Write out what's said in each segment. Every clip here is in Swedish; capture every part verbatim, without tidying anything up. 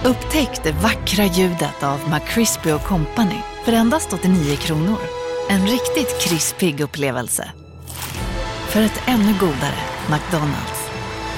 Upptäck det vackra ljudet av McCrispy och Company för endast åttionio kronor. En riktigt krispig upplevelse. För ett ännu godare McDonald's.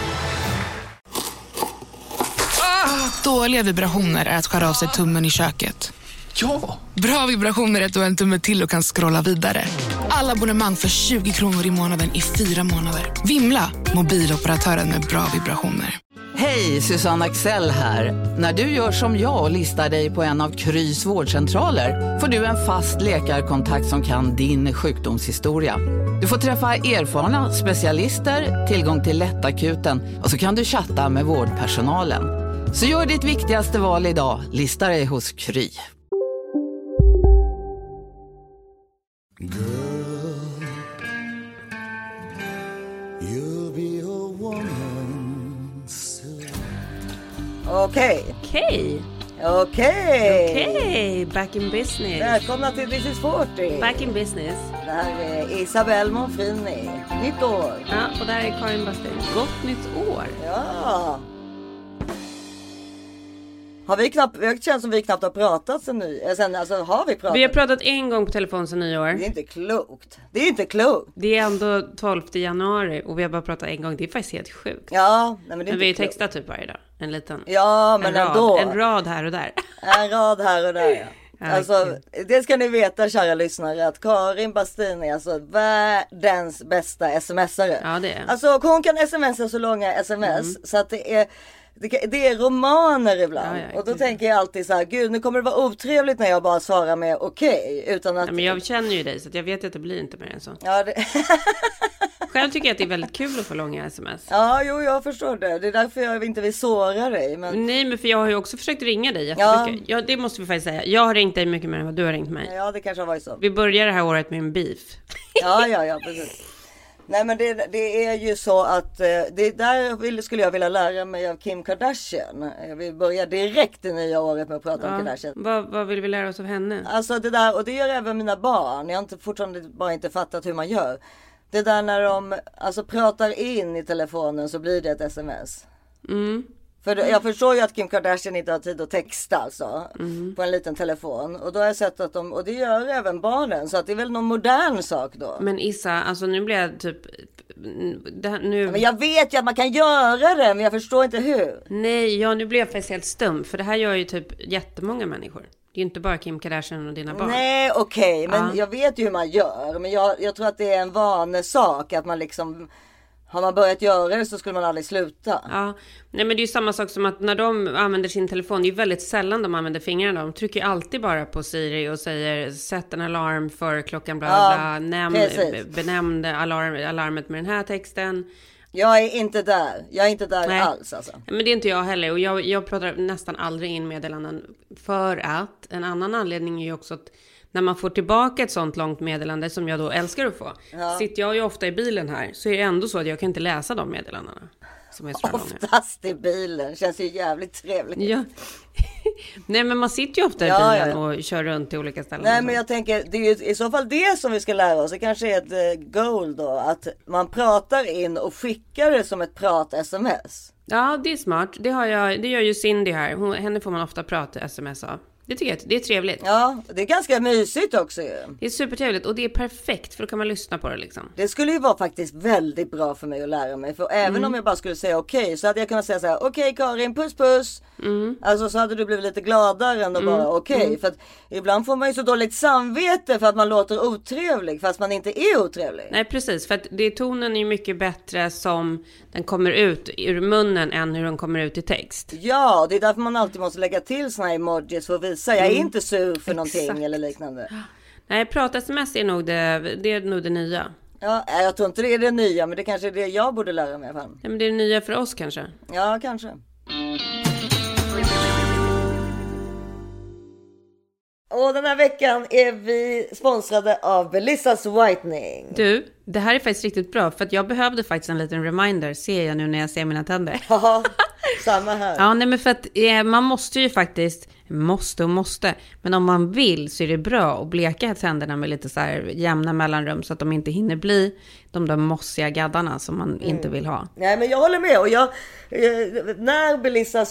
Ah, dåliga vibrationer är att skära av sig tummen i köket. Ja! Bra vibrationer är att du har en tumme till och kan scrolla vidare. Alla abonnemang för tjugo kronor i månaden i fyra månader. Vimla, mobiloperatören med bra vibrationer. Hej, Susanne Axel här. När du gör som jag och listar dig på en av Krys vårdcentraler får du en fast läkarkontakt som kan din sjukdomshistoria. Du får träffa erfarna specialister, tillgång till lättakuten och så kan du chatta med vårdpersonalen. Så gör ditt viktigaste val idag, lista dig hos Kry. Girl, you'll be a woman soon. Okej. Okej. Okej. Okej, back in business. Välkomna till This is fyrtio. Back in business. Det här är Isabelle Monfrini. Nytt år. Ja, och där är Karin Bastin. Gott nytt år. Ja. Har vi knappt, det känns som vi knappt har pratat sen ny, sen, alltså har vi pratat? Vi har pratat en gång på telefon sen nyår. Det är inte klokt. Det är inte klokt. Det är ändå tolfte januari och vi har bara pratat en gång. Det är faktiskt helt sjukt. Ja, nej, men det är men vi inte textar typ varje dag. En liten. Ja, men en ändå. rad, en rad här och där. En rad här och där. Ja. Alltså, det ska ni veta, kära lyssnare, att Karin Bastin är alltså världens bästa smsare. Ja, det är. Alltså, hon kan smsa så långa sms mm. så att det är Det är romaner ibland. Ja, ja, och då tänker jag alltid så här, gud, nu kommer det vara otrevligt när jag bara svarar med okej. Okay, utan att... Ja, men jag känner ju dig så att jag vet att det blir inte mer än så. Ja, det... Själv tycker jag att det är väldigt kul att få långa sms. Ja, jo, jag förstår det. Det är därför jag inte vill såra dig. Men... Nej, men för jag har ju också försökt ringa dig jättemycket. Ja. Ja, det måste vi faktiskt säga. Jag har ringt dig mycket mer än vad du har ringt mig. Ja, det kanske har varit så. Vi börjar det här året med en beef. Ja, ja, ja, precis. Nej, men det, det är ju så att det där vill, skulle jag vilja lära mig av Kim Kardashian. Vi börjar direkt det nya året med att prata ja, om Kardashian. Vad, vad vill vi lära oss av henne? Alltså det där, och det gör även mina barn. Jag har inte, fortfarande bara inte fattat hur man gör. Det där när de alltså pratar in i telefonen så blir det ett sms. Mm. För jag förstår ju att Kim Kardashian inte har tid att texta alltså, mm. på en liten telefon. Och då har jag sett att de, och det gör även barnen, så att det är väl någon modern sak då. Men Issa, alltså nu blir jag typ... Det här, nu... Men jag vet ju att man kan göra det, men jag förstår inte hur. Nej, ja, nu blir jag faktiskt helt stum. För det här gör ju typ jättemånga människor. Det är ju inte bara Kim Kardashian och dina barn. Nej, okej, okay, men ja. Jag vet ju hur man gör. Men jag, jag tror att det är en vanesak att man liksom... Har man börjat göra det så skulle man aldrig sluta. Ja, nej, men det är ju samma sak som att när de använder sin telefon, det är ju väldigt sällan de använder fingrarna. De trycker alltid bara på Siri och säger sätt en alarm för klockan bla bla, ja, Näm, benämn alarm, alarmet med den här texten. Jag är inte där. Jag är inte där nej. alls alltså. Men det är inte jag heller. Och jag, jag pratar nästan aldrig in meddelanden. För att en annan anledning är ju också att när man får tillbaka ett sånt långt meddelande som jag då älskar att få. Ja. Sitter jag ju ofta i bilen här så är det ändå så att jag kan inte läsa de meddelandena. Som är så oftast i bilen. Känns ju jävligt trevligt. Ja. Nej, men man sitter ju ofta i ja, bilen ja. och kör runt till olika ställen. Nej, men jag tänker, det är ju i så fall det som vi ska lära oss. Det kanske är ett goal då. Att man pratar in och skickar det som ett prat-sms. Ja, det är smart. Det, har jag, det gör ju Cindy här. Hon, henne får man ofta prata sms av. Det tycker jag, det är trevligt. Ja, det är ganska mysigt också ju. Det är supertrevligt och det är perfekt för då kan man lyssna på det liksom. Det skulle ju vara faktiskt väldigt bra för mig att lära mig. För även mm. om jag bara skulle säga okej okay, så hade jag kunnat säga så här: okej okay, Karin, puss puss. Mm. Alltså så hade du blivit lite gladare än att mm. bara okej. Okay. Mm. För att ibland får man ju så dåligt samvete för att man låter otrevlig fast man inte är otrevlig. Nej, precis. För att det, tonen är ju mycket bättre som den kommer ut ur munnen än hur den kommer ut i text. Ja, det är därför man alltid måste lägga till såna här emojis för att visa. Jag är mm. inte sur för någonting Exakt. Eller liknande. Nej, prata-sms är nog det, det är nog det nya. Ja, jag tror inte det är det nya, men det kanske är det jag borde lära mig. Fan. Ja, men det är det nya för oss kanske. Ja, kanske. Och den här veckan är vi sponsrade av Belissas Whitening. Du, det här är faktiskt riktigt bra. För att jag behövde faktiskt en liten reminder, ser jag nu när jag ser mina tänder. Ja, samma här. Ja, nej, men för att eh, man måste ju faktiskt måste och måste. Men om man vill så är det bra att bleka tänderna med lite så här jämna mellanrum så att de inte hinner bli de där mossiga gaddarna som man mm. inte vill ha. Nej, men jag håller med. Och jag, eh, när Belissa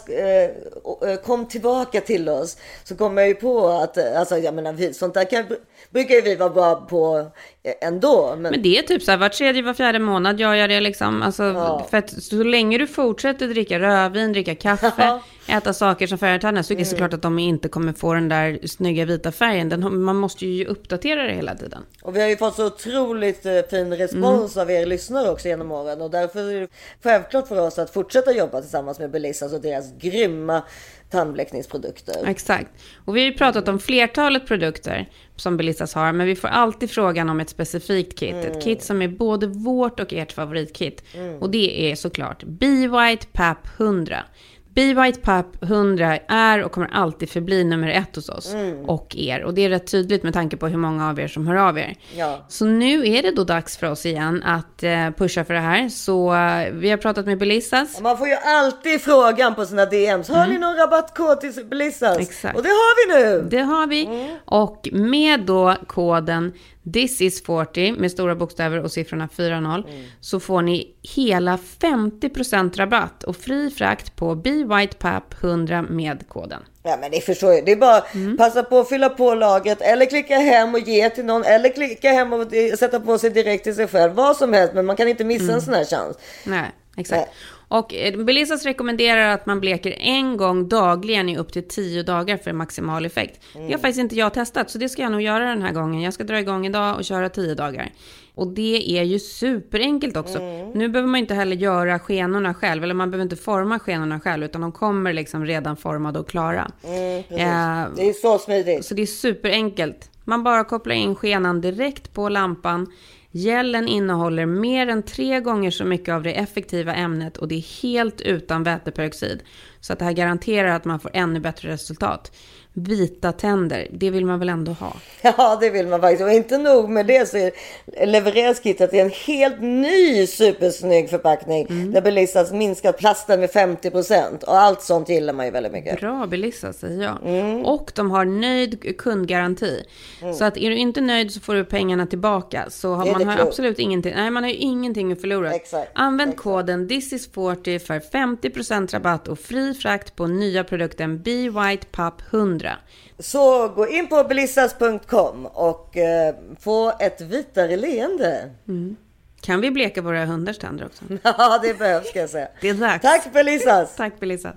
eh, kom tillbaka till oss så kom jag ju på att alltså, jag menar, vi, sånt där kan, brukar ju vi vara bra på ändå. Men, men det är typ så här, var tredje, var fjärde månad gör jag det liksom. Alltså, ja. För att så länge du fortsätter dricka rödvin, dricka kaffe, äta saker som färgar tänderna så är det mm. såklart att de inte kommer få den där snygga vita färgen. Den, man måste ju uppdatera det hela tiden. Och vi har ju fått så otroligt uh, fin respons mm. av er lyssnare också genom åren. Och därför är det självklart för oss att fortsätta jobba tillsammans med Belissas och deras grymma tandbläckningsprodukter. Exakt. Och vi har ju pratat om flertalet produkter som Belissas har, men vi får alltid frågan om ett specifikt kit. Mm. Ett kit som är både vårt och ert favoritkit. Mm. Och det är såklart B-White P A P hundra. B-White P A P hundra är och kommer alltid förbli nummer ett hos oss mm. och er. Och det är rätt tydligt med tanke på hur många av er som hör av er. Ja. Så nu är det då dags för oss igen att uh, pusha för det här. Så uh, vi har pratat med Belissas. Man får ju alltid frågan på sina D Ms. Har mm. ni någon rabattkod till Belissas? Exakt. Och det har vi nu! Det har vi. Mm. Och med då koden This is fyrtio med stora bokstäver och siffrorna fyra noll mm. så får ni hela femtio procent rabatt och fri frakt på B-White P A P hundra med koden. Ja, men det förstår jag. Det är bara mm. passa på att fylla på lagret eller klicka hem och ge till någon eller klicka hem och sätta på sig direkt till sig själv. Vad som helst, men man kan inte missa mm. en sån här chans. Nej, exakt. Nej. Och Belissas rekommenderar att man bleker en gång dagligen i upp till tio dagar för maximal effekt. Mm. Det har faktiskt inte jag testat, så det ska jag nog göra den här gången. Jag ska dra igång idag och köra tio dagar. Och det är ju superenkelt också. Mm. Nu behöver man inte heller göra skenorna själv, eller man behöver inte forma skenorna själv, utan de kommer liksom redan formade och klara. Mm, eh, det är så smidigt. Så det är superenkelt. Man bara kopplar in skenan direkt på lampan. Gelen innehåller mer än tre gånger så mycket av det effektiva ämnet och det är helt utan väteperoxid. Så att det här garanterar att man får ännu bättre resultat. Vita tänder, det vill man väl ändå ha? Ja, det vill man faktiskt. Och inte nog med det så levereras kittet i en helt ny supersnygg förpackning. Mm. Där Belissas minskat plasten med femtio procent. Och allt sånt gillar man ju väldigt mycket. Bra Belissas, säger jag. Mm. Och de har nöjd kundgaranti. Mm. Så att är du inte nöjd så får du pengarna tillbaka. Så har man har klokt. absolut ingenting. Nej, man har ju ingenting att förlora. Exakt. Använd Exakt. koden This is fyrtio för femtio procent rabatt och fri frakt på nya produkten B-White P A P hundra. Så gå in på belissas punkt com och eh, få ett vitare leende. Mm. Kan vi bleka våra hundars tänder också? Ja, det behövs, ska jag säga. Det är dags. Tack Belissas. Tack Belissas.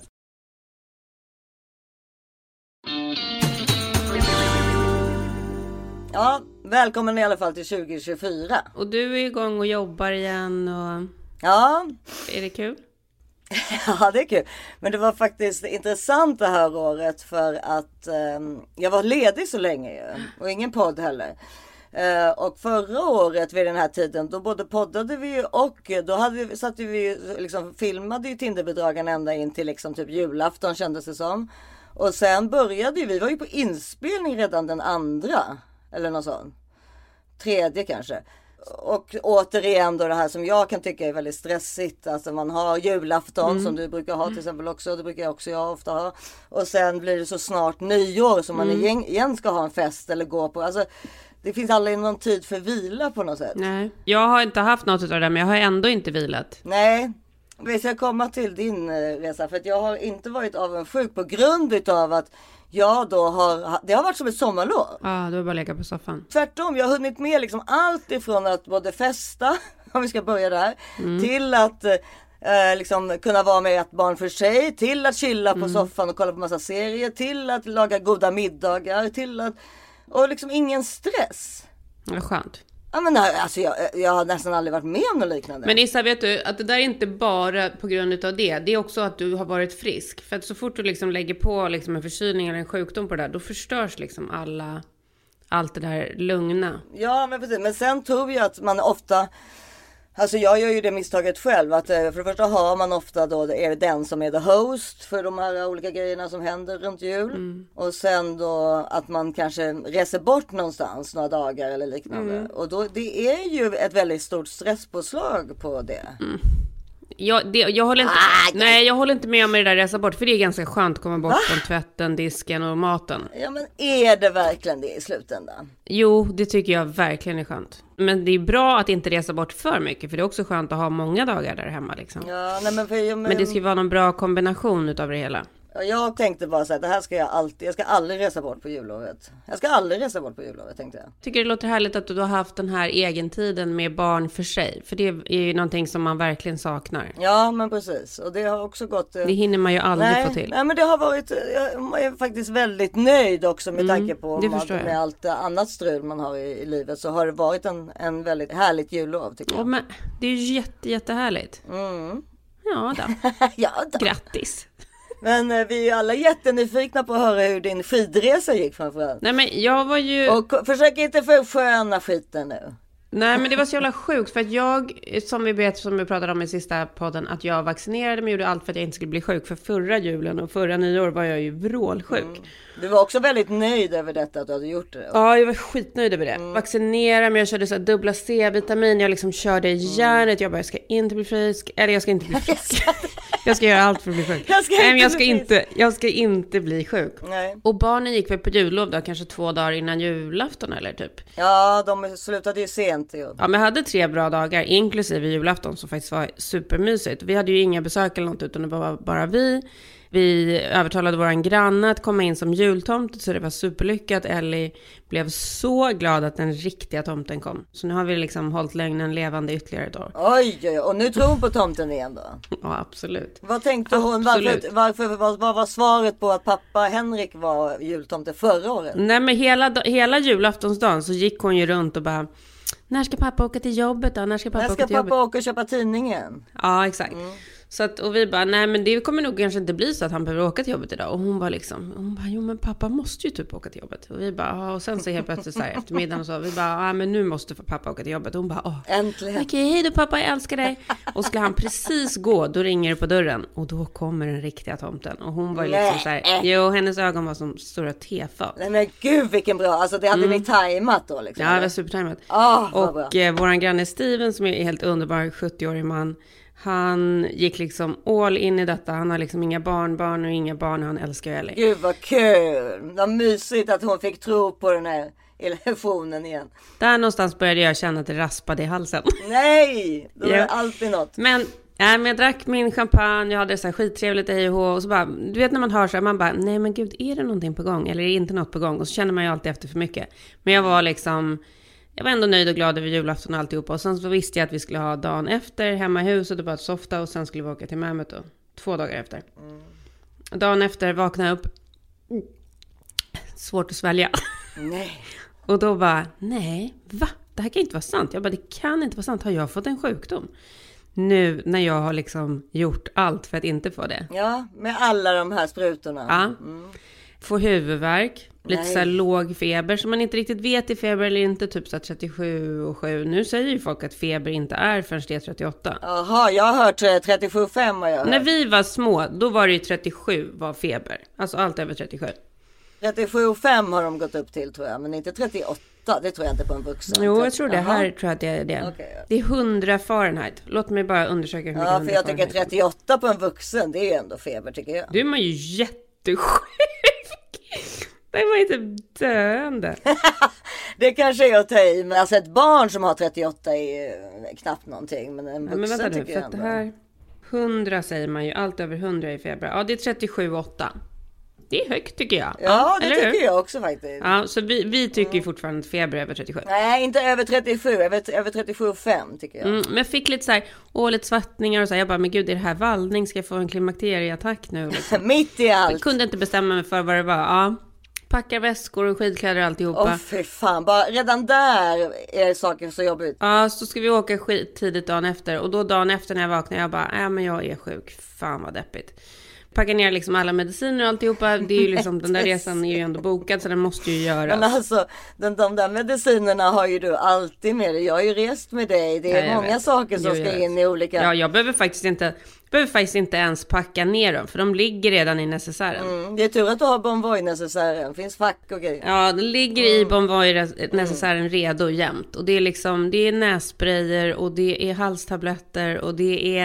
Ja, välkommen i alla fall till tjugo tjugofyra. Och du är igång och jobbar igen och... Ja. Är det kul? Ja, det är kul. Men det var faktiskt intressant det här året för att eh, jag var ledig så länge ju, och ingen podd heller. Eh, och förra året vid den här tiden då både poddade vi och då hade vi, satt vi liksom, filmade ju Tinderbedragen ända in till liksom typ julafton kändes det som. Och sen började vi, var ju på inspelning redan den andra eller något sånt. Tredje kanske. Och återigen då det här som jag kan tycka är väldigt stressigt. Alltså man har julafton mm. som du brukar ha till exempel också. Det brukar jag också jag ofta ha. Och sen blir det så snart nyår som man mm. igen, igen ska ha en fest eller gå på. Alltså det finns aldrig någon tid för vila på något sätt. Nej, jag har inte haft något av det men jag har ändå inte vilat. Nej, vi ska komma till din resa. För att jag har inte varit avundsjuk på grund utav att jag då har, det har varit som ett sommarlov. Ja, du har bara legat på soffan. Tvärtom, jag har hunnit med liksom allt ifrån att både festa, om vi ska börja där, mm. till att eh, liksom kunna vara med ett barn för sig, till att chilla mm. på soffan och kolla på massa serier, till att laga goda middagar, till att, och liksom ingen stress. Ja, skönt. Ja, men alltså jag, jag har nästan aldrig varit med om något liknande. Men Issa, vet du att det där är inte bara på grund av det. Det är också att du har varit frisk. För att så fort du liksom lägger på liksom en förkylning eller en sjukdom på det där, då förstörs liksom alla, allt det där lugna. Ja, men precis. Men sen tror jag att man ofta... Alltså jag gör ju det misstaget själv att för det första har man ofta då är det den som är the host för de här olika grejerna som händer runt jul. Mm. Och sen då att man kanske reser bort någonstans några dagar eller liknande. Mm. Och då, det är ju ett väldigt stort stresspåslag på det. Mm. Jag, det, jag, håller inte, ah, nej, jag håller inte med om det där resa bort. För det är ganska skönt att komma bort Va? från tvätten, disken och maten. Ja, men är det verkligen det i slutändan? Jo, det tycker jag verkligen är skönt. Men det är bra att inte resa bort för mycket. För det är också skönt att ha många dagar där hemma liksom. Ja, nej, men, för, ja, men... men det ska ju vara någon bra kombination utav det hela. Jag tänkte bara så här, det här ska jag alltid, jag ska aldrig resa bort på jullovet. Jag ska aldrig resa bort på jullovet, tänkte jag. Tycker det låter härligt att du har haft den här egentiden med barn för sig. För det är ju någonting som man verkligen saknar. Ja, men precis. Och det har också gått... Det hinner man ju aldrig nej, få till. Nej, men det har varit... Jag är faktiskt väldigt nöjd också med mm, tanke på att, med allt annat strul man har i, i livet. Så har det varit en, en väldigt härligt jullov, tycker jag. Ja, men det är ju jätte, jättehärligt. Mm. Ja då. ja då. Grattis. Men eh, vi är alla jättenyfikna på att höra hur din skidresa gick framförallt. Nej, men jag var ju... Och försök inte få sköna skiten nu. Nej, men det var så jävla sjukt för att jag, som vi vet, som vi pratade om i sista podden, att jag vaccinerade mig och gjorde allt för att jag inte skulle bli sjuk. För förra julen och förra nyår var jag ju vrålsjuk. Mm. Du var också väldigt nöjd över detta, att du hade gjort det. Ja, jag var skitnöjd över det. Mm. Vaccinera mig, jag körde så här dubbla C-vitamin, jag liksom körde järnet, jag bara, jag ska inte bli frisk, eller jag ska inte bli frisk. Jag ska göra allt för att bli sjuk. Jag ska, Nej, men jag ska, inte, jag ska inte bli sjuk. Nej. Och barnen gick väl på jullov då, kanske två dagar innan julafton eller typ. Ja, de slutade ju sent. Ju. Ja, men jag hade tre bra dagar, inklusive julafton, som faktiskt var supermysigt. Vi hade ju inga besök eller något, utan det var bara vi. Vi övertalade våran granne att komma in som jultomt, så det var superlyckat. Ellie blev så glad att den riktiga tomten kom. Så nu har vi liksom hållit lögnen levande ytterligare ett år. Oj, oj, och nu tror hon på tomten igen då? Ja, absolut. Vad tänkte hon? Varför, varför, vad, vad var svaret på att pappa Henrik var jultomte förra året? Nej, men hela, hela julaftonsdagen så gick hon ju runt och bara... När ska pappa åka till jobbet då? När ska pappa, När ska åka, till pappa jobbet? åka och köpa tidningen? Ja, exakt. Mm. Så att, och vi bara, nej men det kommer nog kanske inte bli så att han behöver åka till jobbet idag. Och hon bara liksom, hon bara, jo men pappa måste ju typ åka till jobbet. Och vi bara, ja, och sen så helt plötsligt så här eftermiddagen och så, vi bara, ja men nu måste pappa åka till jobbet. Och hon bara, åh, äntligen. Okej, hej då pappa, jag älskar dig. Och skulle han precis gå, då ringer det på dörren. Och då kommer den riktiga tomten. Och hon var ju liksom så här, jo, hennes ögon var som stora tefat. Nej men gud vilken bra, alltså det hade mm. ni tajmat då liksom. Ja, det var supertajmat. Oh, och eh, våran granne Steven som är helt underbar, sjuttioårig man. Han gick liksom all in i detta. Han har liksom inga barnbarn och inga barn. Han älskar Ellie. Gud vad kul. Vad mysigt att hon fick tro på den här illusionen igen. Där någonstans började jag känna att det raspade i halsen. Nej, det var ja. alltid något. Men, äh, men jag drack min champagne. Jag hade så här skittrevligt i och, och så bara, du vet när man hör så här, man bara, nej men gud, är det någonting på gång? Eller är det inte något på gång? Och så känner man ju alltid efter för mycket. Men jag var liksom... Jag var ändå nöjd och glad över julafton och alltihopa. Och sen så visste jag att vi skulle ha dagen efter hemma i huset och bara softa. Och sen skulle vi åka till Mehmet då. Två dagar efter. Mm. Dagen efter vaknade jag upp. Svårt att svälja. Nej. Och då bara, nej, va? Det här kan inte vara sant. Jag bara, det kan inte vara sant. Har jag fått en sjukdom? Nu när jag har liksom gjort allt för att inte få det. Ja, med alla de här sprutorna. Ja. Mm. Få huvudvärk. Lite Nej. så här låg feber som man inte riktigt vet i feber eller inte. Typ så trettiosju och sju. Nu säger ju folk att feber inte är förrän det är trettioåtta. Jaha, jag har hört trettiosju komma fem har jag hört. När vi var små, då var det ju trettiosju var feber. Alltså allt över trettiosju. trettiosju komma fem har de gått upp till tror jag. Men inte trettioåtta, det tror jag inte på en vuxen. Jo, jag tror det. Här tror jag att det är det. Okay, ja. Det är hundra Fahrenheit. Låt mig bara undersöka hur mycket Ja, för jag tycker Fahrenheit. trettioåtta på en vuxen, det är ändå feber tycker jag. Du är man ju jättesjuk. Det var inte döende. Det kanske är att ta i. Men alltså ett barn som har trettioåtta är knappt någonting. Men en vuxen ja, men vänta tycker nu, jag ändå. Det här hundra säger man ju. Allt över hundra i feber. Ja, det är trettiosju komma åtta. Det är högt tycker jag. Ja, ja det tycker hur? jag också faktiskt. Ja, så vi, vi tycker ju fortfarande att feber är över trettiosju. Nej, inte över trettiosju. Över, över trettiosju komma fem tycker jag. Mm, men jag fick lite så här, åh, lite svartningar och så här. Jag bara, men gud, är det här vallning? Ska jag få en klimakterieattack nu? Liksom. Mitt i allt. Jag kunde inte bestämma mig för vad det var. Ja. Packar väskor och skidkläder och alltihopa. Åh fy fan, bara redan där är saker så jobbigt. Ja, så ska vi åka skit tidigt dagen efter. Och då dagen efter när jag vaknade, jag bara, ja men jag är sjuk. Fan vad deppigt. Packar ner liksom alla mediciner och alltihopa. Det är ju liksom, den där resan är ju ändå bokad så den måste ju göras. Men alltså, den, de där medicinerna har ju du alltid med dig. Jag har ju rest med dig. Det är ja, många vet. saker som jo, ska in i olika... Ja, jag behöver faktiskt inte... behöver faktiskt inte ens packa ner dem. För de ligger redan i necessären. Mm, det är tur att du har Bonvoy-necessären. Finns fack och grejer. Ja, det ligger mm. i Bonvoy-necessären mm. redo jämt. Och det är liksom, det är nässprayer och det är halstabletter och det är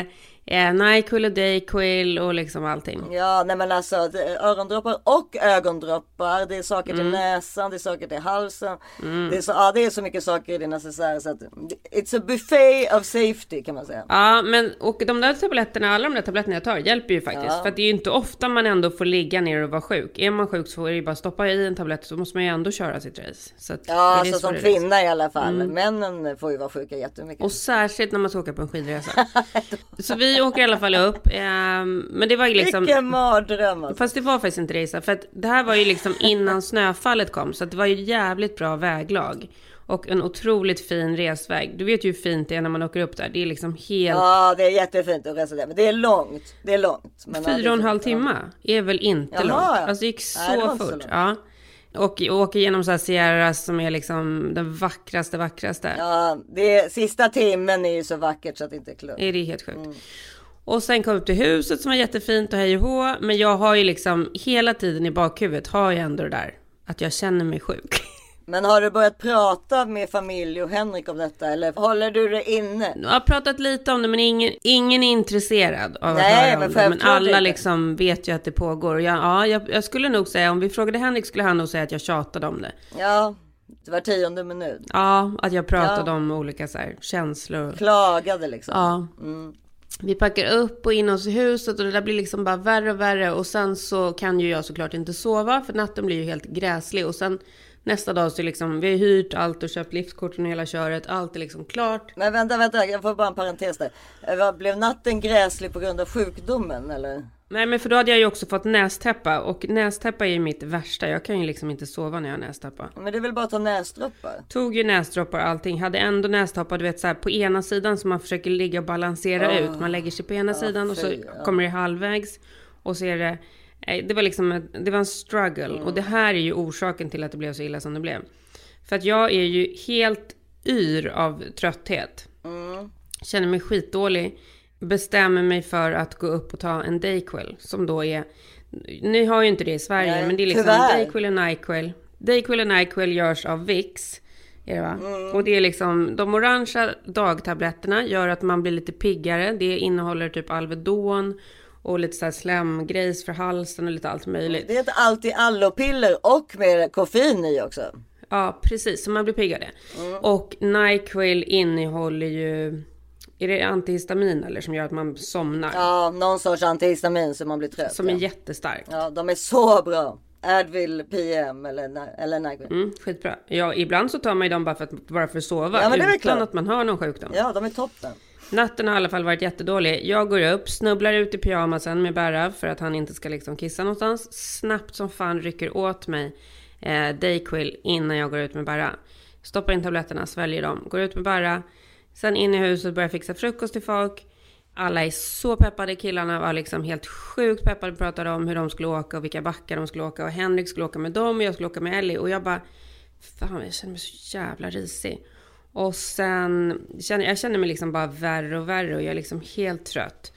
eh, Nyquil och Dayquil och liksom allting. Ja, nej men alltså det är örondroppar och ögondroppar. Det är saker till mm. näsan, det är saker till halsen. Mm. Det, är så, ja, det är så mycket saker i din necessär så att it's a buffet of safety kan man säga. Ja, men och de där tabletterna, alla de där tabletterna jag tar hjälper ju faktiskt. Ja. För att det är ju inte ofta man ändå får ligga ner och vara sjuk. Är man sjuk så får det ju bara stoppa i en tablett, så måste man ju ändå köra sitt race. Så att ja, så som kvinna i alla fall. Mm. Männen får ju vara sjuka jättemycket. Och särskilt när man ska åka på en skidresa. Så vi åker i alla fall upp. Eh, men det var ju liksom... Vilken mardröm alltså. Fast det var faktiskt inte resa. För att det här var ju liksom innan snöfallet kom. Så att det var ju jävligt bra väglag. Och en otroligt fin resväg. Du vet ju hur fint det är när man åker upp där. Det är liksom helt... Ja, det är jättefint att resa där. Men det är långt. Det är långt. Men Fyra och en halv timme är väl inte Jaha, långt. Alltså det gick så Nej, fort. Så ja. Och åker genom så här Sierras som är liksom den vackraste, vackraste. Ja, det sista timmen är ju så vackert så att det inte är klokt. Det är helt sjukt. Mm. Och sen kom upp till huset som var jättefint och hej och hå. Men jag har ju liksom hela tiden i bakhuvudet har jag ändå det där. Att jag känner mig sjuk. Men har du börjat prata med familj och Henrik om detta eller håller du det inne? Jag har pratat lite om det men ingen, ingen är intresserad av Nej, att höra om men det. Men alla liksom vet ju att det pågår. Och jag, ja, jag, jag skulle nog säga, om vi frågade Henrik skulle han nog säga att jag tjatade om det. Ja, det var tionde minut. Ja, att jag pratade ja. om olika så här, känslor. Klagade liksom. Ja. Mm. Vi packar upp och in oss i huset och det där blir liksom bara värre och värre. Och sen så kan ju jag såklart inte sova för natten blir ju helt gräslig. Och sen... Nästa dag så liksom, vi har hyrt allt och köpt liftkorten och hela köret. Allt är liksom klart. Men vänta, vänta, jag får bara en parentes där. Blev natten gräslig på grund av sjukdomen eller? Nej, men för då hade jag ju också fått nästäppa. Och nästäppa är ju mitt värsta. Jag kan ju liksom inte sova när jag har nästäppa. Men det är väl bara att ta näsdroppar? Tog ju näsdroppar och allting. Hade ändå nästäppa, du vet så här, på ena sidan som man försöker ligga och balansera oh. ut. Man lägger sig på ena oh, sidan och så fy, ja. kommer det halvvägs. Och så är det... Det var liksom det var en struggle mm. och det här är ju orsaken till att det blev så illa som det blev. För att jag är ju helt yr av trötthet. Mm. Känner mig skitdålig. Bestämmer mig för att gå upp och ta en Dayquil som då är, ni har ju inte det i Sverige Nej, men det är liksom tyvärr. Dayquil och Nyquil. Dayquil och Nyquil görs av Vicks. Är det va? Mm. Och det är liksom de orangea dagtabletterna gör att man blir lite piggare. Det innehåller typ Alvedon och lite så här slemgrejs för halsen och lite allt möjligt. Det är inte alltid allopiller och med koffein i också. Ja, precis. Så man blir piggare. Mm. Och Nyquil innehåller ju... Är det antihistamin eller som gör att man somnar? Ja, någon sorts antihistamin så man blir trött. Som ja. är jättestarkt. Ja, de är så bra. Advil, P M eller, eller Nyquil. Mm, skitbra. Ja, ibland så tar man ju dem bara för att, bara för att sova. Ja, men det är utan klart. Att man har någon sjukdom. Ja, de är toppen. Natten har i alla fall varit jättedålig. Jag går upp, snubblar ut i pyjamasen med Berra för att han inte ska liksom kissa någonstans. Snabbt som fan rycker åt mig eh, Dayquil innan jag går ut med Berra. Stoppar in tabletterna, sväljer dem. Går ut med Berra. Sen in i huset börjar fixa frukost till folk. Alla är så peppade. Killarna var liksom helt sjukt peppade. Pratade om hur de skulle åka och vilka backar de skulle åka. Och Henrik skulle åka med dem och jag skulle åka med Ellie. Och jag bara, fan jag känner mig så jävla risig. Och sen, jag känner mig liksom bara värre och värre och jag är liksom helt trött.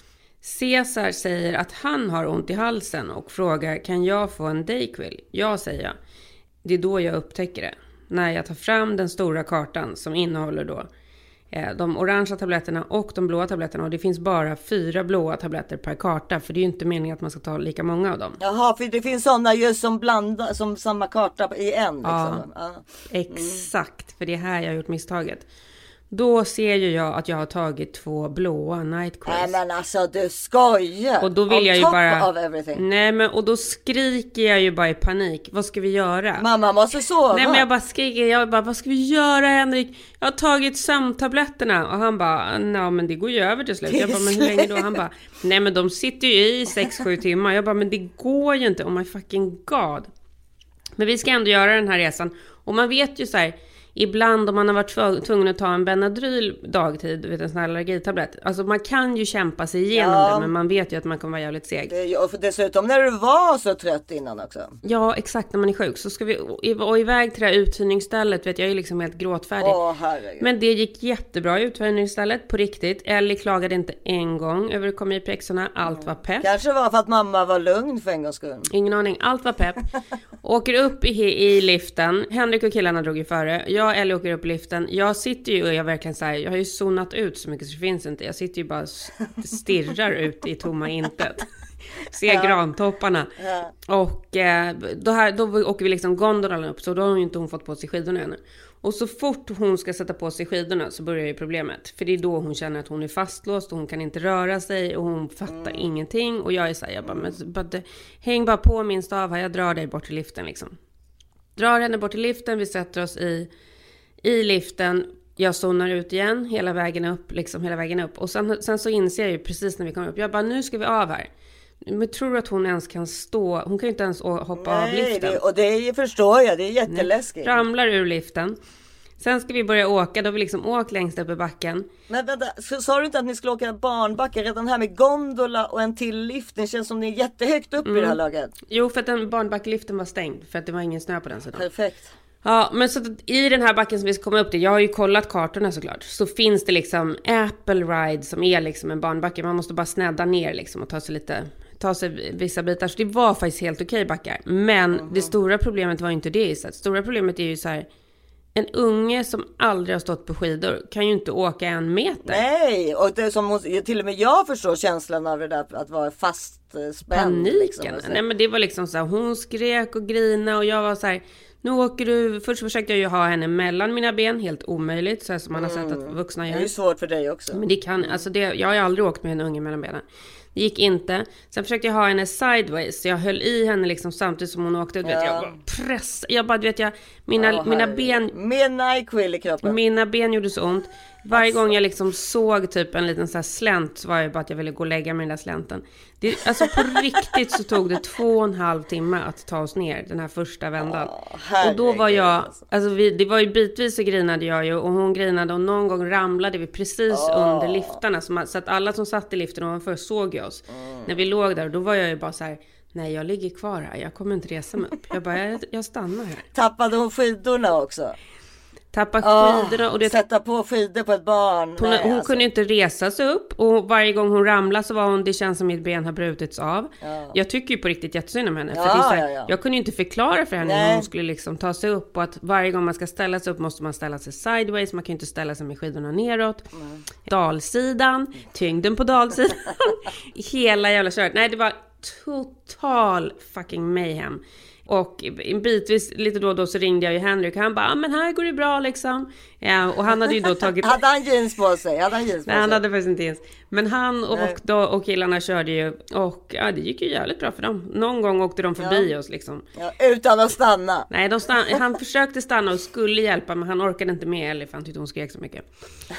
Cesar säger att han har ont i halsen och frågar, kan jag få en Dayquil? Ja, säger jag. Det är då jag upptäcker det. När jag tar fram den stora kartan som innehåller då de orangea tabletterna och de blåa tabletterna. Och det finns bara fyra blåa tabletter per karta. För det är ju inte meningen att man ska ta lika många av dem. Jaha, för det finns sådana just som blandar som samma karta i en. Liksom. Ja, ja. Exakt. För det är här jag har gjort misstaget. Då ser ju jag att jag har tagit två blåa Nyquils. Nej men alltså du skojar. Och då vill jag ju bara... of everything. Nej men och då skriker jag ju bara i panik. Vad ska vi göra? Mamma måste sova. Nej men jag bara skriker. Jag bara, vad ska vi göra Henrik? Jag har tagit sömntabletterna. Och han bara, nej men det går ju över till slut. Jag bara, men hur länge då? Han bara, nej men de sitter ju i sex sju timmar. Jag bara, men det går ju inte. Oh my fucking god. Men vi ska ändå göra den här resan. Och man vet ju så här... Ibland om man har varit tvungen att ta en Benadryl dagtid, vet, en sån här allergitablett. Alltså man kan ju kämpa sig igenom ja. det, men man vet ju att man kommer vara jävligt seg. Det, och dessutom när du var så trött innan också. Ja, exakt, när man är sjuk. Så ska vi och iväg till det här uthyrningsstället, vet jag är liksom helt gråtfärdig. Åh, herregud. Men det gick jättebra i uthyrningsstället, på riktigt. Ellie klagade inte en gång över att komma i pexorna. Allt mm. var pepp. Kanske var för att mamma var lugn för en gångs skull. Ingen aning, allt var pepp. Åker upp i, i liften. Henrik och killarna drog ju före. jag och Ellie åker upp i liften. Jag sitter ju och jag verkligen så här, jag har ju zonat ut så mycket så det finns inte. Jag sitter ju bara och stirrar ut i tomma intet. Ser ja. grantopparna. Ja. Och eh, då, här, då åker vi liksom gondolen upp. Så då har ju inte hon fått på sig skidorna ännu. Och så fort hon ska sätta på sig skidorna så börjar ju problemet. För det är då hon känner att hon är fastlåst och hon kan inte röra sig och hon fattar mm. ingenting. Och jag är så här, jag bara, men, bara, häng bara på min stav här, jag drar dig bort till liften liksom. Drar henne bort till liften, vi sätter oss i, i liften. Jag zonar ut igen hela vägen upp, liksom hela vägen upp. Och sen, sen så inser jag ju precis när vi kommer upp, jag bara, nu ska vi av här. Men tror du att hon ens kan stå? Hon kan ju inte ens hoppa Nej, av liften. Det, och det förstår jag, det är jätteläskigt. Nej. Ramlar ur liften. Sen ska vi börja åka, då har vi liksom åkt längst upp i backen. Men vänta, så sa du inte att ni skulle åka barnbacken? Redan här med gondola och en till lift, det känns som ni är jättehögt upp mm. i det här laget. Jo, för att den barnbackliften var stängd, för att det var ingen snö på den sidan. Perfekt. Ja, men så i den här backen som vi ska komma upp till, jag har ju kollat kartorna såklart, så finns det liksom Apple Ride som är liksom en barnbacke. Man måste bara snädda ner liksom och ta sig lite, ta sig vissa bitar. Så det var faktiskt helt okej backar. Men mm-hmm. det stora problemet var ju inte det i sig. Stora problemet är ju så här, en unge som aldrig har stått på skidor kan ju inte åka en meter. Nej, och det är som hon, till och med jag förstår känslan av det där att vara fastspänd. Paniken. Liksom, Nej, men det var liksom så här, hon skrek och grina och jag var så här, nu åker du, först försökte jag ju ha henne mellan mina ben, helt omöjligt, så här som man har sett att vuxna gör. Det är ju svårt för dig också. Men det kan, alltså det, jag har ju aldrig åkt med en unge mellan benen. Det gick inte. Sen försökte jag ha henne sideways, så jag höll i henne liksom samtidigt som hon åkte. Du vet, jag bara press, jag bara, du vet jag, mina, oh, mina ben... Med NyQuil i kroppen. Mina ben gjorde så ont. Varje alltså. gång jag liksom såg typ en liten så här slänt, så var jag bara att jag ville gå och lägga mig den där slänten. Det, alltså på riktigt så tog det två och en halv timme att ta oss ner den här första vändan. Oh, och då var jag, alltså vi, det var ju bitvis så grinade jag ju, och hon grinade, och någon gång ramlade vi precis oh. under liftarna, så, man, så att alla som satt i liften ovanför såg ju oss. Mm. När vi låg där, då var jag ju bara så här, nej, jag ligger kvar här, jag kommer inte resa mig upp. Jag bara, jag, jag stannar här. Tappade hon skidorna också? Tappa skidorna oh, och det... Sätta på skidor på ett barn. Hon, Nej, hon alltså. kunde inte resa sig upp, och varje gång hon ramlade så var hon, det känns som mitt ben har brutits av. Ja. Jag tycker ju på riktigt jättesynd om henne. Ja, för det är så här, ja, ja. jag kunde ju inte förklara för henne hur hon skulle liksom ta sig upp, och att varje gång man ska ställa sig upp måste man ställa sig sideways. Man kan ju inte ställa sig med skidorna neråt. Mm. Dalsidan, tyngden på dalsidan. Hela jävla kört. Nej, det var total fucking mayhem. Och bitvis lite då och då så ringde jag ju Henrik, och han bara, ah, men här går det bra liksom. Ja, och han hade ju då tagit... hade han jeans på sig? Hade han jeans på Nej, sig? han hade faktiskt inte jeans. Men han och, och, då, och killarna körde ju, och ja, det gick ju jävligt bra för dem. Någon gång åkte de förbi ja. oss liksom. Ja, utan att stanna. Nej, de stann, han försökte stanna och skulle hjälpa, men han orkade inte med Ellie, för han tyckte hon skrek så mycket.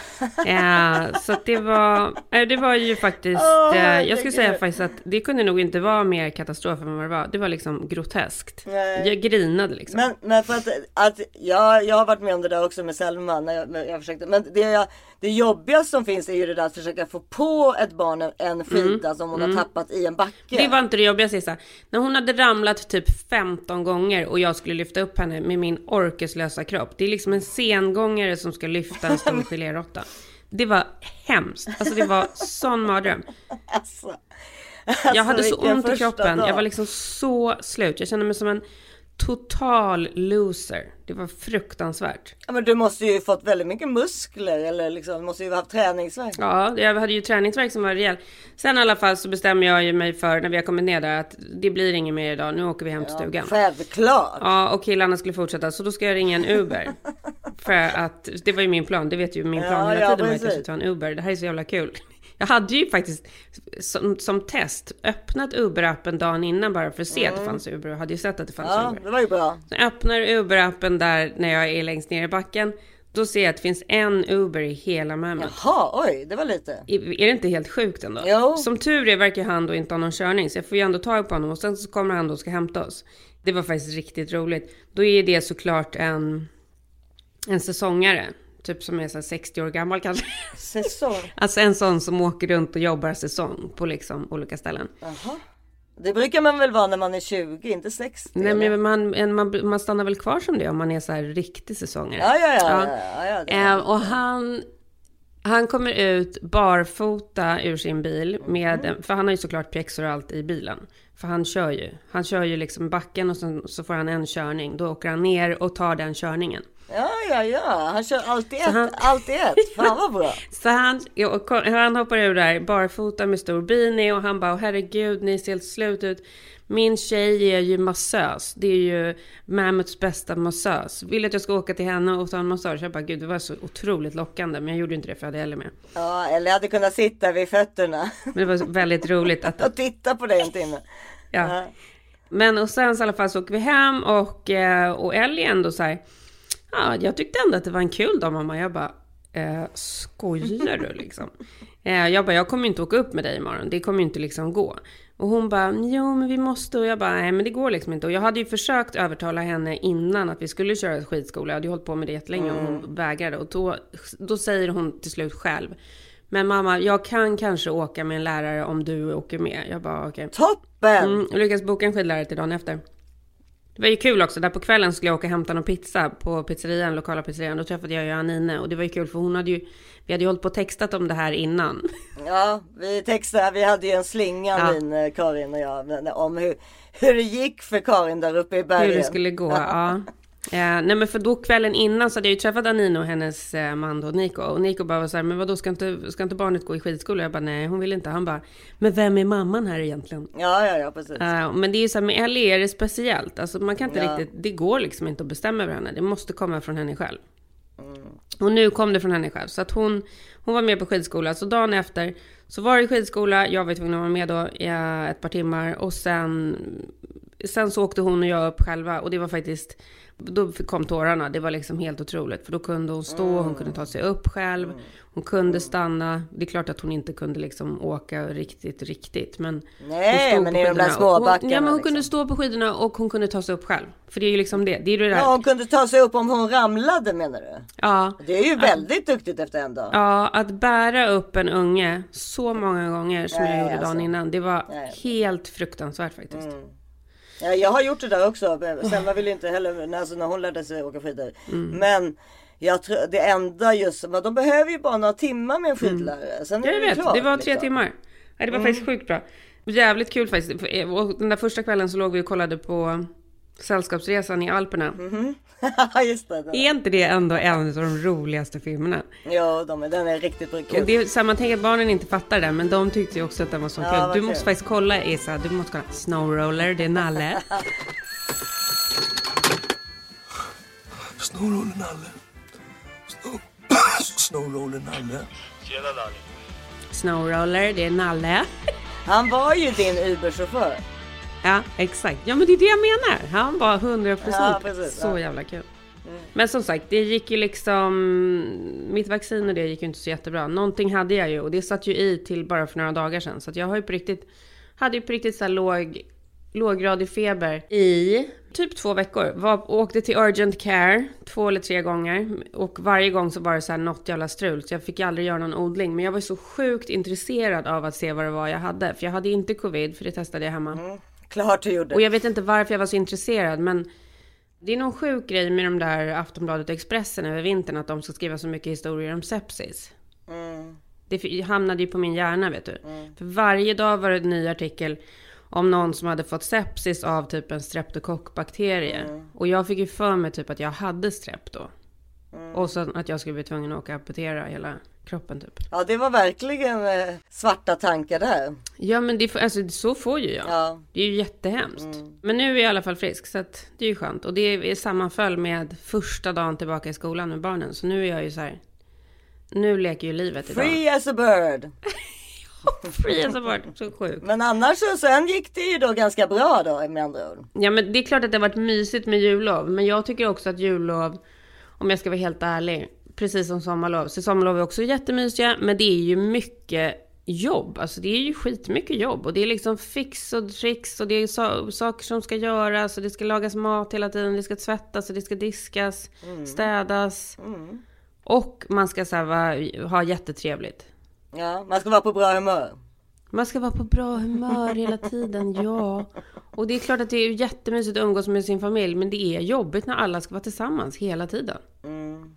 Ja, så att det var, det var ju faktiskt, oh, eh, jag skulle säga faktiskt att det kunde nog inte vara mer katastrof än vad det var. Det var liksom groteskt. Nej. Jag grinade liksom. Men, men för att, att jag, jag har varit med om det där också med Selma när jag, jag försökte. Men det, jag, det jobbigaste som finns är ju det där att försöka få på ett barn en skida mm. som hon mm. har tappat i en backe. Det var inte det jobbigaste, Issa. När hon hade ramlat typ femton gånger och jag skulle lyfta upp henne med min orkeslösa kropp. Det är liksom en sengångare som ska lyfta en stor geléråtta. Det var hemskt. Alltså det var sån mardröm. Alltså. Alltså, jag hade så ont i kroppen. Dag. Jag var liksom så slut. Jag kände mig som en total loser. Det var fruktansvärt. Ja, men du måste ju fått väldigt mycket muskler. Eller liksom, måste ju ha haft träningsvärk. Ja, jag hade ju träningsvärk som var rejäl. Sen i alla fall så bestämmer jag ju mig för, när vi har kommit ner där, att det blir inget mer idag. Nu åker vi hem till ja, stugan. Självklart. Ja, och killarna skulle fortsätta. Så då ska jag ringa en Uber. För att, det var ju min plan. Det vet ju min plan ja, hela ja, tiden. Var att jag skulle ta en Uber. Det här är så jävla kul. Jag hade ju faktiskt som, som test öppnat Uber-appen dagen innan bara för att se mm. att det fanns Uber. Jag hade ju sett att det fanns ja, Uber. Det var ju bra. Så jag öppnar Uber-appen där när jag är längst ner i backen. Då ser jag att det finns en Uber i hela Mehmet. Jaha, oj, det var lite. Är, är det inte helt sjukt ändå? Jo. Som tur är verkar han då inte ha någon körning. Så jag får ju ändå tag på honom. Och sen så kommer han då och ska hämta oss. Det var faktiskt riktigt roligt. Då är det såklart en, en säsongare. Typ som är så sextio år gammal kanske. Säsong? Alltså en sån som åker runt och jobbar säsong på liksom olika ställen. Jaha. Det brukar man väl vara när man är tjugo, inte sextio? Nej, men man, man, man stannar väl kvar som det om man är så här riktig säsongare. Ja, ja, ja. ja. ja, ja det äh, och han, han kommer ut barfota ur sin bil. Med, mm. För han har ju såklart pjäxor och allt i bilen. För han kör ju. Han kör ju liksom backen och så, så får han en körning. Då åker han ner och tar den körningen. Ja, ja, ja. Han kör alltid ett. han... Alltid ett. Fan vad bra. Så han, ja, han hoppar ur där barfota med stor beanie och han bara, herregud, ni ser helt slut ut. Min tjej är ju massös. Det är ju Mammoths bästa massös. Vill att jag ska åka till henne och ta en massage? Jag bara, gud, det var så otroligt lockande. Men jag gjorde inte det för jag hade Ellie med. Ja, eller jag hade kunnat sitta vid fötterna. Men det var väldigt roligt att... och titta på dig en timme. Ja. Ja. Men och sen så i alla fall så åker vi hem och, och Ellie ändå så här, ja, jag tyckte ändå att det var en kul dag, mamma. Jag bara, eh, skojar du liksom? eh, jag bara, jag kommer inte åka upp med dig imorgon. Det kommer inte liksom gå. Och hon bara, jo men vi måste. Och jag bara, nej men det går liksom inte. Och jag hade ju försökt övertala henne innan att vi skulle köra skidskola. Jag hade ju hållit på med det jättelänge och hon vägrade. Och då, då säger hon till slut själv, men mamma, jag kan kanske åka med en lärare om du åker med. Jag bara, okej. Okay. Toppen! Mm, och lyckas boka en skidlärare till dagen efter. Det var ju kul också. Där på kvällen skulle jag åka och hämta någon pizza på pizzerian, lokala pizzerian. Då träffade jag ju Anine. Och det var ju kul för hon hade ju, vi hade ju hållit på och textat om det här innan. Ja, vi textade, vi hade ju en slinga, ja. min Karin och jag, om hur, hur det gick för Karin där uppe i bergen. Hur det skulle gå, ja. Ja, nej men för då kvällen innan så hade jag ju träffat Anine och hennes eh, man då, Nico. Och Nico bara var så här, men vadå, ska inte, ska inte barnet gå i skidskola? Jag bara, nej hon vill inte. Han bara, men vem är mamman här egentligen? Ja, ja, ja, precis. Uh, men det är ju så här, med Ellie är det speciellt. Alltså man kan inte ja. riktigt, det går liksom inte att bestämma över henne. Det måste komma från henne själv. Mm. Och nu kom det från henne själv. Så att hon, hon var med på skidskola. Så dagen efter så var det skidskola. Jag var tvungen att vara med då i ett par timmar. Och sen, sen så åkte hon och jag upp själva. Och det var faktiskt... Då kom tårarna, det var liksom helt otroligt. För då kunde hon stå, hon kunde ta sig upp själv. Hon kunde stanna. Det är klart att hon inte kunde liksom åka riktigt, riktigt. Men nej, men i de där små backarna. Ja, men hon liksom. kunde stå på skidorna och hon kunde ta sig upp själv. För det är ju liksom det. det, är det där. Ja, hon kunde ta sig upp om hon ramlade, menar du? Ja. Det är ju väldigt ja. duktigt efter en dag. Ja, att bära upp en unge så många gånger som nej, jag gjorde alltså. dagen innan. Det var nej. helt fruktansvärt faktiskt. Mm. Ja, jag har gjort det där också. Selma ville inte heller, alltså när hon lärde sig åka skidor. Mm. Men jag tror det enda just, men de behöver ju bara några timmar med en skidlärare. Mm. Sen är jag det vet, klart, det var tre liksom. timmar. Ja, det var mm. faktiskt sjukt bra. Jävligt kul faktiskt. Och den där första kvällen så låg vi och kollade på Sällskapsresan i Alperna. Mm-hmm. Just det, det. Är inte det ändå en av de roligaste filmerna? Ja, de är, den är riktigt kul. Och det är samma tänk att barnen inte fattar det, men de tyckte ju också att den var så ja, kul. Du måste kul. faktiskt kolla, Isa. Du måste kolla Snowroller, det är Nalle. Snowroller Nalle. Snow... Snowroller Nalle. Tjena Nalle. Snowroller, det är Nalle. Han var ju din Uber-chaufför. Ja, exakt. Ja, men det är det jag menar. Han var hundra procent ja, så ja. jävla kul. Mm. Men som sagt, det gick ju liksom... Mitt vaccin och det gick ju inte så jättebra. Någonting hade jag ju och det satt ju i till bara för några dagar sedan. Så att jag har ju på riktigt... Hade ju på riktigt så här låg... låggradig feber i typ två veckor. Var, åkte till urgent care två eller tre gånger. Och varje gång så var det så här något jävla strul. Så jag fick aldrig göra någon odling. Men jag var så sjukt intresserad av att se vad det var jag hade. För jag hade inte covid, för det testade jag hemma. Mm. Klart du gjorde. Och jag vet inte varför jag var så intresserad, men det är någon sjuk grej med de där Aftonbladet och Expressen över vintern, att de ska skriva så mycket historier om sepsis. Mm. Det hamnade ju på min hjärna, vet du. Mm. För varje dag var det en ny artikel om någon som hade fått sepsis av typ en streptokockbakterie. Mm. Och jag fick ju för mig typ att jag hade strep då. Mm. Och så att jag skulle bli tvungen att åka och amputera hela kroppen typ. Ja, det var verkligen eh, svarta tankar där. Ja, men det, alltså, så får ju jag. Ja. Det är ju jättehemskt. Mm. Men nu är jag i alla fall frisk, så att det är ju skönt. Och det är sammanföll med första dagen tillbaka i skolan med barnen. Så nu är jag ju så här, nu leker ju livet idag. Free as a bird. Free as a bird, så sjukt. Men annars så sen gick det ju då ganska bra då, med andra ord. Ja, men det är klart att det har varit mysigt med jullov. Men jag tycker också att jullov, om jag ska vara helt ärlig, precis som sommarlov. Så sommarlov är också jättemysiga, men det är ju mycket jobb. Alltså det är ju skitmycket jobb. Och det är liksom fix och tricks och det är so- saker som ska göras. Och det ska lagas mat hela tiden, det ska tvättas och det ska diskas, mm. städas. Mm. Och man ska så här, va, ha jättetrevligt. Ja, man ska vara på bra humör. Man ska vara på bra humör hela tiden, ja. Och det är klart att det är jättemysigt att umgås med sin familj. Men det är jobbigt när alla ska vara tillsammans hela tiden. Mm.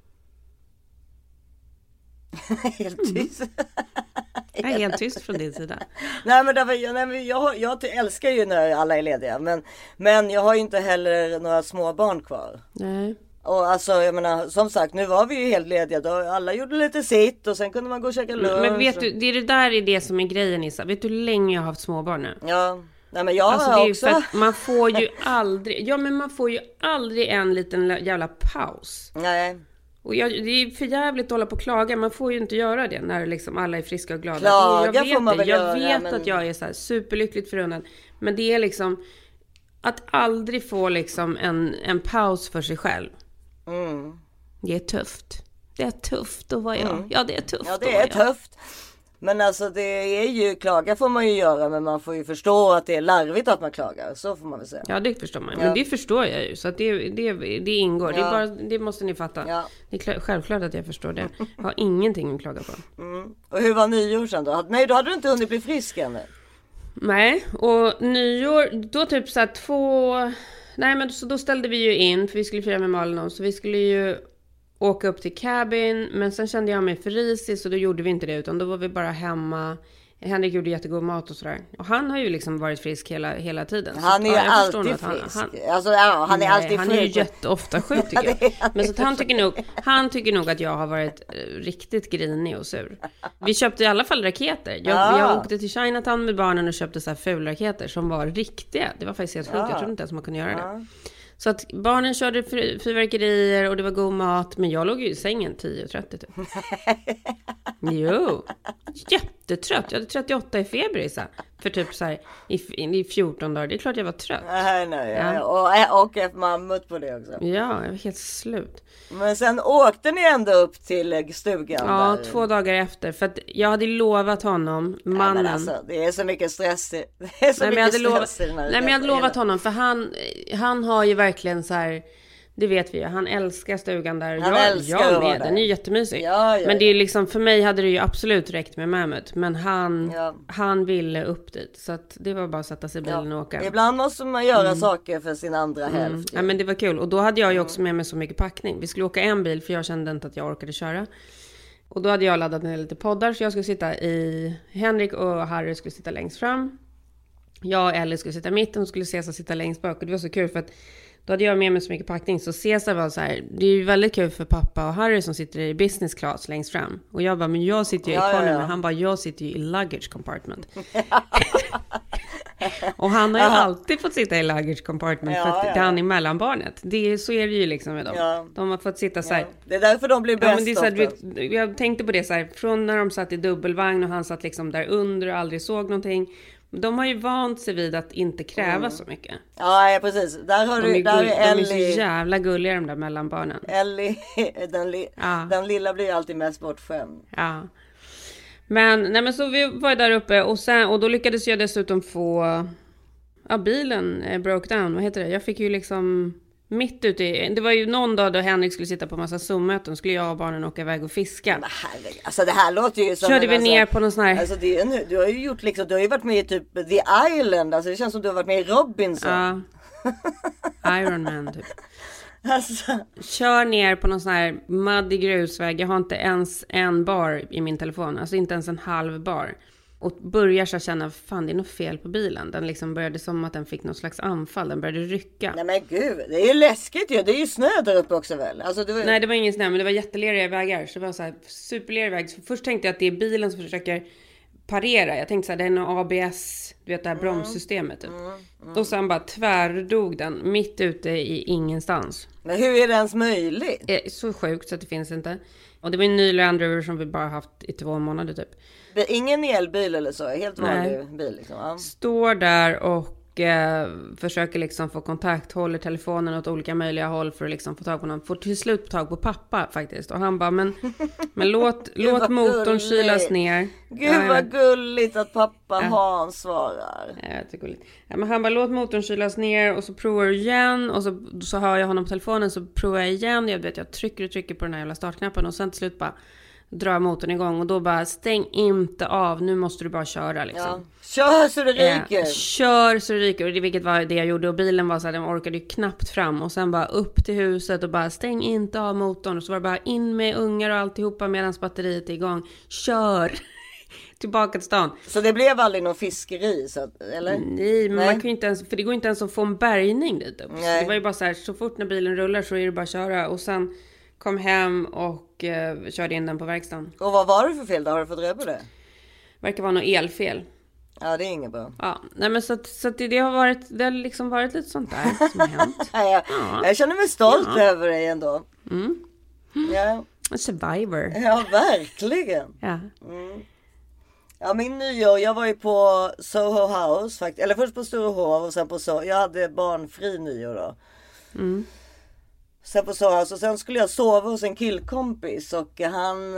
Helt tyst. Mm. Jag är helt tyst från din sida. Nej, men därför, nej, men jag, jag älskar ju när alla är lediga. Men, men jag har ju inte heller några små barn kvar. Nej. Och alltså jag menar, som sagt, nu var vi ju helt lediga då. Alla gjorde lite sitt och sen kunde man gå och käka lunch. Men vet du, det är det där är det som är grejen, Issa. Vet du hur länge jag har haft småbarn nu? Ja, nej men jag alltså, har det också. Är för att man får ju aldrig, ja men man får ju aldrig en liten jävla paus. Nej. Och jag, det är för jävligt att hålla på och klaga. Man får ju inte göra det när liksom alla är friska och glada. Klaga jag vet får man väl Jag göra, vet men... att jag är så här superlyckligt förunnad. Men det är liksom att aldrig få liksom en, en paus för sig själv. Mm. Det är tufft. Det är tufft att vara jag. Mm. Ja, det är tufft. Ja, det är tufft. Men alltså det är ju, klaga får man ju göra, men man får ju förstå att det är larvigt att man klagar. Så får man väl säga. Ja, det förstår man. Ja. Men det förstår jag ju. Så att det, det, det ingår. Ja. Det, är bara, det måste ni fatta. Ja. Det är självklart att jag förstår det. Jag har ingenting att klaga på. Mm. Och hur var nyår sen då? Nej, då hade du inte hunnit bli frisk ännu. Nej, och nyår, då typ så här två... Nej, men så då ställde vi ju in, för vi skulle fira med Malin. Så vi skulle ju åka upp till cabin, men sen kände jag mig för risig, så då gjorde vi inte det, utan då var vi bara hemma. Henrik gjorde jättegod mat och sådär. Och han har ju liksom varit frisk hela, hela tiden. Han är ju alltid han, frisk. Han, alltså, ja, han är nej, alltid han är ju jätteofta sjuk tycker jag. ja, Men så att han, tycker nog, han tycker nog att jag har varit riktigt grinig och sur. Vi köpte i alla fall raketer. Jag, ja. jag åkte till Chinatown med barnen och köpte så här fulraketer som var riktiga. Det var faktiskt helt sjukt. Ja. Jag trodde inte ens man kunde göra ja. det. Så att barnen körde fyrverkerier och det var god mat. Men jag låg ju i sängen tio och trettio typ. Jo. Jättetrött. Jag hade trettioåtta i feber i så här, för typ så här i, i fjorton dagar. Det är klart jag var trött. Nej, nej, ja. Ja. Och, och ett mammut på det också. Ja, jag var helt slut. Men sen åkte ni ändå upp till stugan. Ja, där. två dagar efter. För att jag hade lovat honom, mannen. Ja, alltså, det är så mycket stress. Det är så nej, mycket men stress lovat, i den här. Nej, men jag hade lovat honom. För han, han har ju verkligen så här... Det vet vi ju. Han älskar stugan där. Han jag, älskar jag med. Den är ju jättemysig. Ja, ja, men det är ja. liksom, för mig hade det ju absolut räckt med Mammut. Men han, ja. han ville upp dit. Så att det var bara att sätta sig i bilen ja. och åka. Ibland måste man göra mm. saker för sin andra mm. hälft. Ja, men det var kul. Och då hade jag ju också med mig så mycket packning. Vi skulle åka en bil för jag kände inte att jag orkade köra. Och då hade jag laddat ner lite poddar. Så jag skulle sitta i... Henrik och Harry skulle sitta längst fram. Jag och Ellie skulle sitta i mitten och skulle Cesar sitta längst bak. Och det var så kul för att då hade jag med mig så mycket packning. Så Cesar var så här, det är ju väldigt kul för pappa och Harry som sitter i business class längst fram. Och jag bara, men jag sitter ju i ja, economy. ja, ja. Han bara, jag sitter ju i luggage compartment. Och han har ju alltid fått sitta i luggage compartment. Ja, för att ja. det är han är mellanbarnet. Det är, så är det ju liksom med dem. Ja. De har fått sitta så här. Ja. Det är därför de blir bäst. Ja, men det är så här, du, jag tänkte på det så här, från när de satt i dubbelvagn och han satt liksom där under och aldrig såg någonting. De har ju vant sig vid att inte kräva mm. så mycket. Ja, precis. Där har de du, är, där gull, är Ellie. De är så jävla gulliga de där mellanbarnen. Ellie, den, li, ja. den lilla blir alltid mest bortskämd. Ja. Men, nej men så vi var där uppe och, sen, och då lyckades jag dessutom få, ja bilen eh, broke down, vad heter det? Jag fick ju liksom mitt ute i, det var ju någon dag då Henrik skulle sitta på massa Zoom-möten, skulle jag och barnen åka iväg och fiska. Men herregud, alltså det här låter ju som... Körde vi alltså, ner på någon sån här... Alltså det är nu, du har ju gjort liksom, du har ju varit med i typ The Island, alltså det känns som du har varit med i Robinson. Ja, Iron Man typ. Alltså. Kör ner på någon sån här muddig grusväg, jag har inte ens en bar i min telefon, alltså inte ens en halv bar. Och börjar så känna, fan det är något fel på bilen. Den liksom började som att den fick någon slags anfall. Den började rycka. Nej men gud, det är ju läskigt ju. Det är ju snö där uppe också väl? Alltså, det var... Nej det var ingen snö, men det var jätteleriga vägar. Så det var så här superleriga vägar. Så först tänkte jag att det är bilen som försöker parera. Jag tänkte så här, det är en A B S, du vet det här mm. bromssystemet typ. Mm. Mm. Och sen bara tvärdog den mitt ute i ingenstans. Men hur är det ens möjligt? Det är så sjukt så att det finns inte. Och det var en ny Land Rover som vi bara haft i två månader typ. Det är ingen elbil eller så, helt vanlig Nej. bil liksom. Ja. Står där och eh, försöker liksom få kontakt, håller telefonen åt olika möjliga håll för att liksom få tag på någon. Får till slut tag på pappa faktiskt. Och han bara, men, men låt, låt motorn gulligt. kylas ner. Gud ja, vad gulligt att pappa ja. Hans svarar. Ja, det är gulligt. Ja, men han bara, låt motorn kylas ner och så provar du igen. Och så, så hör jag honom på telefonen så provar jag igen. Jag vet, jag trycker och trycker på den här jävla startknappen och sen till slut bara drar motorn igång och då bara stäng inte av, nu måste du bara köra liksom. Ja. Kör så det ryker. Ja, kör så det ryker, och det, vilket var det jag gjorde, och bilen var så här, den orkade ju knappt fram och sen bara upp till huset och bara stäng inte av motorn och så var det bara in med ungar och alltihopa medan batteriet är igång. Kör! tillbaka till stan. Så det blev aldrig någon fiskeri, så att, eller? Nej, men Nej. man kan ju inte ens, för det går inte ens att få en bärgning dit upp. Så det var ju bara så här, så fort när bilen rullar så är det bara att köra. Och sen kom hem och eh, körde in den på verkstaden. Och vad var det för fel då? Har du fått reda på det? Verkar vara något elfel. Ja, det är inget bra. Ja, nej men så, att, så att det, det har varit, det har liksom varit lite sånt där som har hänt. ja, ja. Jag känner mig stolt ja. över dig ändå. Mm. Ja. A survivor. Ja, verkligen. Ja. Mm. Ja, min nyår, jag var ju på Soho House faktiskt. Eller först på Sturehof och sen på Soho. Jag hade barnfri nyår då. Mm. Sen på Soho House och sen skulle jag sova hos en killkompis. Och han,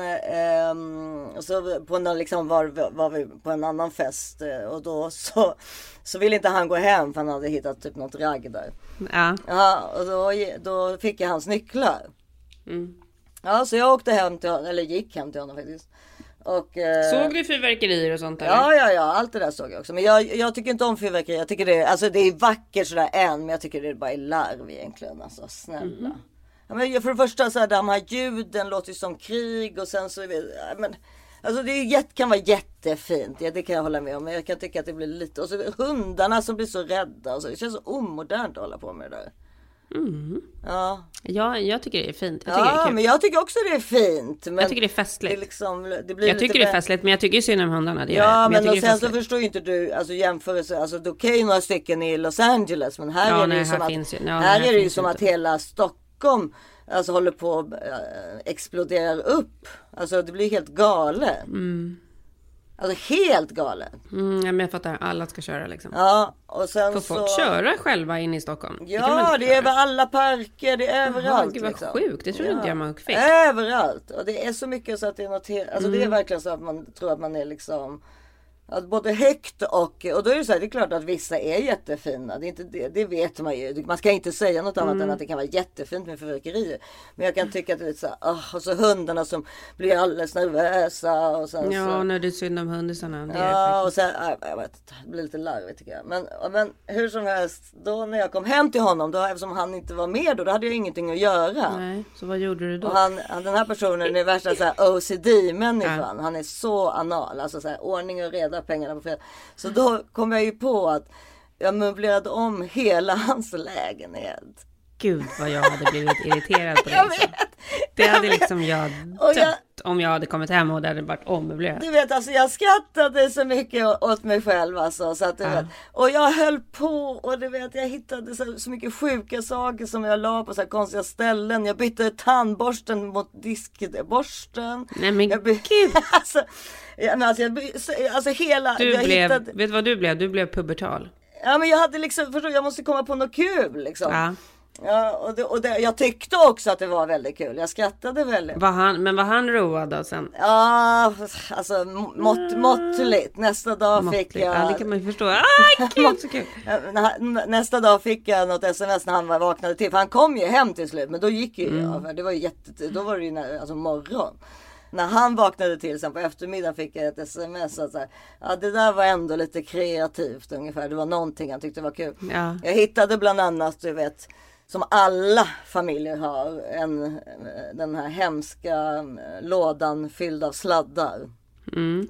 eh, så på en, liksom var, var vi på en annan fest. Och då så, så ville inte han gå hem för han hade hittat typ något ragg där. Ja. Ja, och då, då fick jag hans nycklar. Mm. Ja, så jag åkte hem till honom, eller gick hem till honom faktiskt. Och, eh, såg du fyrverkerier och sånt där? Ja, ja, ja, allt det där såg jag också. Men jag, jag tycker inte om fyrverkerier. Jag tycker det är, alltså det är vackert sådär än, men jag tycker det är bara larv egentligen. Alltså, snälla. Mm-hmm. Ja, men för det första så här, de här ljuden låter ju som krig och sen så, ja, men alltså det är, kan vara jättefint, ja, det kan jag hålla med om. Men jag kan tycka att det blir lite, och så hundarna som blir så rädda och så, det känns så omodernt att hålla på med det där. Mm. Ja. ja, jag tycker det är fint. Jag tycker ja, det är kul. men jag tycker också det är fint. Men jag tycker det är festligt. Det liksom, det blir jag tycker det är festligt, men jag tycker synd om hundarna. Det ja, men, men och sen så förstår ju inte du, alltså jämförelse, alltså det är okej några stycken i Los Angeles, men här ja, är det ju som att, ju, ja, här är det ju som att hela Stockholm alltså håller på att äh, exploderar upp. Alltså det blir helt galet. Mm. Alltså helt galet. Mm, men jag fattar, alla ska köra liksom. Ja, och sen får så... folk köra själva in i Stockholm? Ja, det, det är över alla parker, det är överallt. Aha, gud vad liksom. sjukt, det tror ja. inte jag man fick. Överallt, och det är så mycket så att det är något helt... Alltså mm. det är verkligen så att man tror att man är liksom... Att både högt och... Och då är det så här, det är klart att vissa är jättefina. Det, är inte det, det vet man ju. Man ska inte säga något annat mm. än att det kan vara jättefint med fyrverkerier. Men jag kan tycka att det är lite så här... Oh, och så hundarna som blir alldeles nervösa. Och sen ja, så, när du är synd om hundisarna. Ja, och sen... Jag vet, det blir lite larvigt tycker jag. Men, men hur som helst, då när jag kom hem till honom, då, eftersom han inte var med då, då hade jag ingenting att göra. Nej, så vad gjorde du då? Och han, den här personen är värsta så här O C D-människan. Ja. Han är så anal. Alltså så här, ordning och reda, pengarna på fel. Så då kom jag ju på att jag möblerade om hela hans lägenhet. Gud vad jag hade blivit irriterad på det. Jag vet, det hade liksom jag dött jag, om jag hade kommit hem och det hade varit ommöblerat. Du vet, alltså jag skrattade så mycket åt mig själv alltså, så att du ja. vet. Och jag höll på och du vet, jag hittade så, så mycket sjuka saker som jag la på så här konstiga ställen. Jag bytte tandborsten mot diskborsten. Nej men jag by- gud. alltså, ja, men alltså, jag, alltså hela... Du jag blev, hittade... vet du vad du blev? Du blev pubertal. Ja, men jag hade liksom, förstår, jag måste komma på något kul liksom. Ja. Ja, och, det, och det, jag tyckte också att det var väldigt kul. Jag skrattade väldigt. Var han, men var han road då sen? Ja, alltså mått, måttligt. Nästa dag måttligt. fick jag... Ja, det kan man ju förstå. Ah, kul, så kul. Nästa dag fick jag något sms när han vaknade till. För han kom ju hem till slut, men då gick ju mm. jag. För det var ju jätte, då var det ju alltså morgon. När han vaknade till sen på eftermiddagen fick jag ett sms att så här, ja, det där var ändå lite kreativt ungefär. Det var någonting han tyckte var kul. Ja. Jag hittade bland annat, du vet, som alla familjer har, en, den här hemska lådan fylld av sladdar. Mm.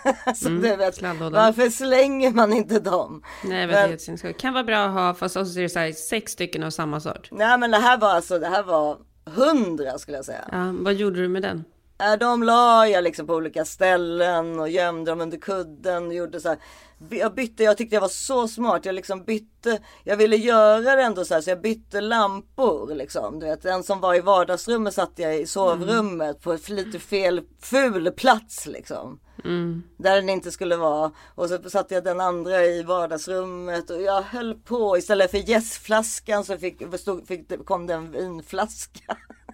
Så mm. du vet, varför slänger man inte dem? Nej, men det kan vara bra att ha, fast så är det så här, sex stycken av samma sort. Nej, men det här var alltså, det här var hundra skulle jag säga. Ja, vad gjorde du med den? De la jag liksom på olika ställen och gömde dem under kudden och gjorde så här. Jag bytte, jag tyckte jag var så smart. Jag liksom bytte, jag ville göra det ändå så här, så jag bytte lampor liksom. Du vet, den som var i vardagsrummet satte jag i sovrummet mm. på ett lite fel, ful plats liksom. Mm. Där den inte skulle vara. Och så satte jag den andra i vardagsrummet och jag höll på. Istället för gästflaskan så fick, fick, kom det en vinflaska.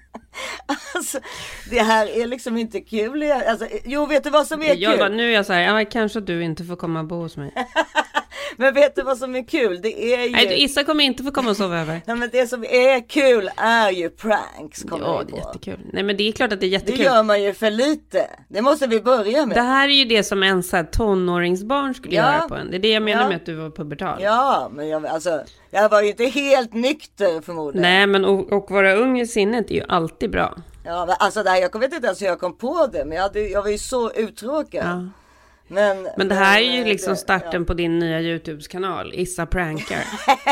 Alltså, det här är liksom inte kul. Alltså, jo, vet du vad som är jag kul? Bara, nu är jag så här, ja, kanske du inte får komma och bo hos mig. Men vet du vad som är kul? Det är ju... Nej, Issa kommer inte få komma och sova över. Nej, men det som är kul är ju pranks. Ja, det är jättekul. Nej, men det är klart att det är jättekul. Det gör man ju för lite. Det måste vi börja med. Det här är ju det som en så här tonåringsbarn skulle ja. göra på en. Det är det jag menar ja. med att du var pubertal. Ja, men jag, alltså, jag var ju inte helt nykter förmodligen. Nej, men och, och vara ung i sinnet är ju alltid bra. Ja, men alltså det här, jag vet inte ens hur jag kom på det. Men jag, hade, jag var ju så uttråkad. Ja. Men, men det här är ju liksom det, starten ja. på din nya YouTube-kanal, Issa prankar.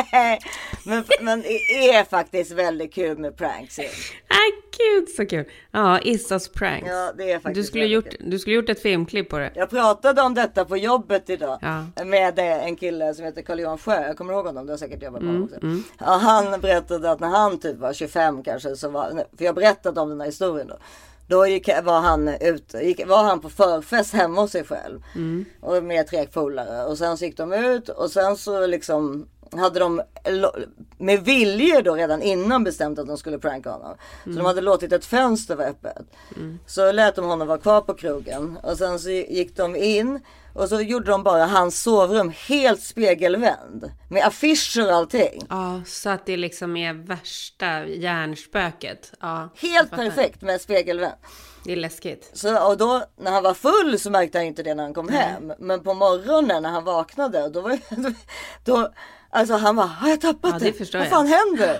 men, men det är faktiskt väldigt kul med pranks. Ah, gud, så kul. Ja, Issas pranks. Ja, det är faktiskt du skulle gjort kul. Du skulle gjort ett filmklipp på det. Jag pratade om detta på jobbet idag. Ja. Med en kille som heter Carl-Johan Sjö. Jag kommer ihåg honom, det har säkert jobbat med honom också. Mm. Ja, han berättade att när han typ var tjugofem kanske, så var, för jag berättade om den här historien då. Då gick, var, han ut, gick, var han på förfest hemma hos sig själv. Mm. Och med tre polare. Och sen så gick de ut. Och sen så liksom hade de med vilje då redan innan bestämt att de skulle pranka honom. Mm. Så de hade låtit ett fönster vara öppet. Mm. Så lät de honom vara kvar på krogen. Och sen så gick de in. Och så gjorde de bara hans sovrum helt spegelvänd. Med affischer och allting. Ja, så att det liksom är värsta hjärnspöket. Ja, helt perfekt med spegelvänd. Det är läskigt. Så, och då när han var full så märkte han inte det när han kom Nej. hem. Men på morgonen när han vaknade. Då var då, alltså han var, har jag tappat ja, det? det Vad fan händer?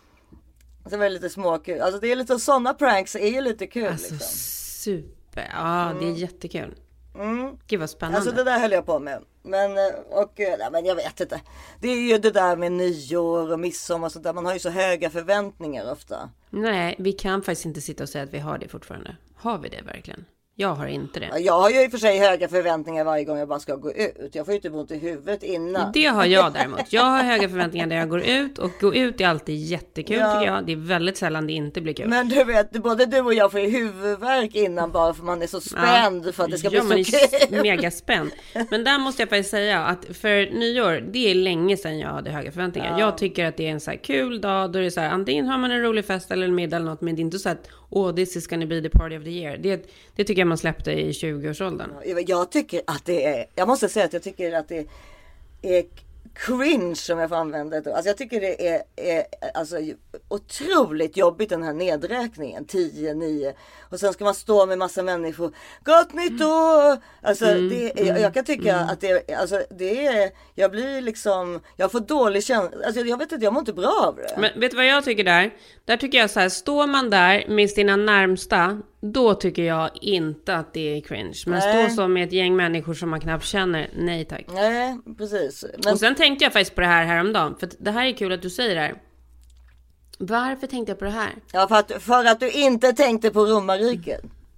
Så var det lite småkul. Alltså det är lite sådana pranks är ju lite kul. Alltså liksom. super. Ja, mm. det är jättekul. Mm. Gud vad spännande. Alltså det där höll jag på med. Men, och, nej, men jag vet inte. Det är ju det där med nyår och midsommar och sånt där. Man har ju så höga förväntningar ofta. Nej, vi kan faktiskt inte sitta och säga att vi har det fortfarande. Har vi det verkligen? Jag har inte det. Jag har ju i och för sig höga förväntningar varje gång jag bara ska gå ut. Jag får ju inte ont i huvudet innan. Det har jag däremot. Jag har höga förväntningar när jag går ut. Och gå ut är alltid jättekul ja. tycker jag. Det är väldigt sällan det inte blir kul. Men du vet, både du och jag får ju huvudvärk innan bara för man är så spänd ja. för att det ska ja, bli så kul. Ja, mega spänd. Men där måste jag faktiskt säga att för nyår, det är länge sedan jag hade höga förväntningar. Ja. Jag tycker att det är en så här kul dag. Då är det så här, antingen har man en rolig fest eller en middag eller något. Men det är inte så att, åh, oh, this is gonna be the party of the year. Det, det tycker jag man släppte i tjugoårsåldern. Jag tycker att det är, jag måste säga att jag tycker att det är cringe som jag får använda det. Alltså jag tycker det är, är alltså, otroligt jobbigt den här nedräkningen. tio, nio. Och sen ska man stå med massa människor. Gott nytt år! Alltså mm, det, jag, jag kan tycka mm. att det, alltså, det är, jag blir liksom, jag får dålig känsla. Alltså jag vet inte, jag mår inte bra av det. Men vet du vad jag tycker där? Där tycker jag så här, står man där med sina närmsta, då tycker jag inte att det är cringe. Men nej. Stå så med ett gäng människor som man knappt känner, nej tack. Nej, precis. Men... Och sen tänkte jag faktiskt på det här häromdagen. För det här är kul att du säger det här. Varför tänkte jag på det här? Ja, för att, för att du inte tänkte på romarriket.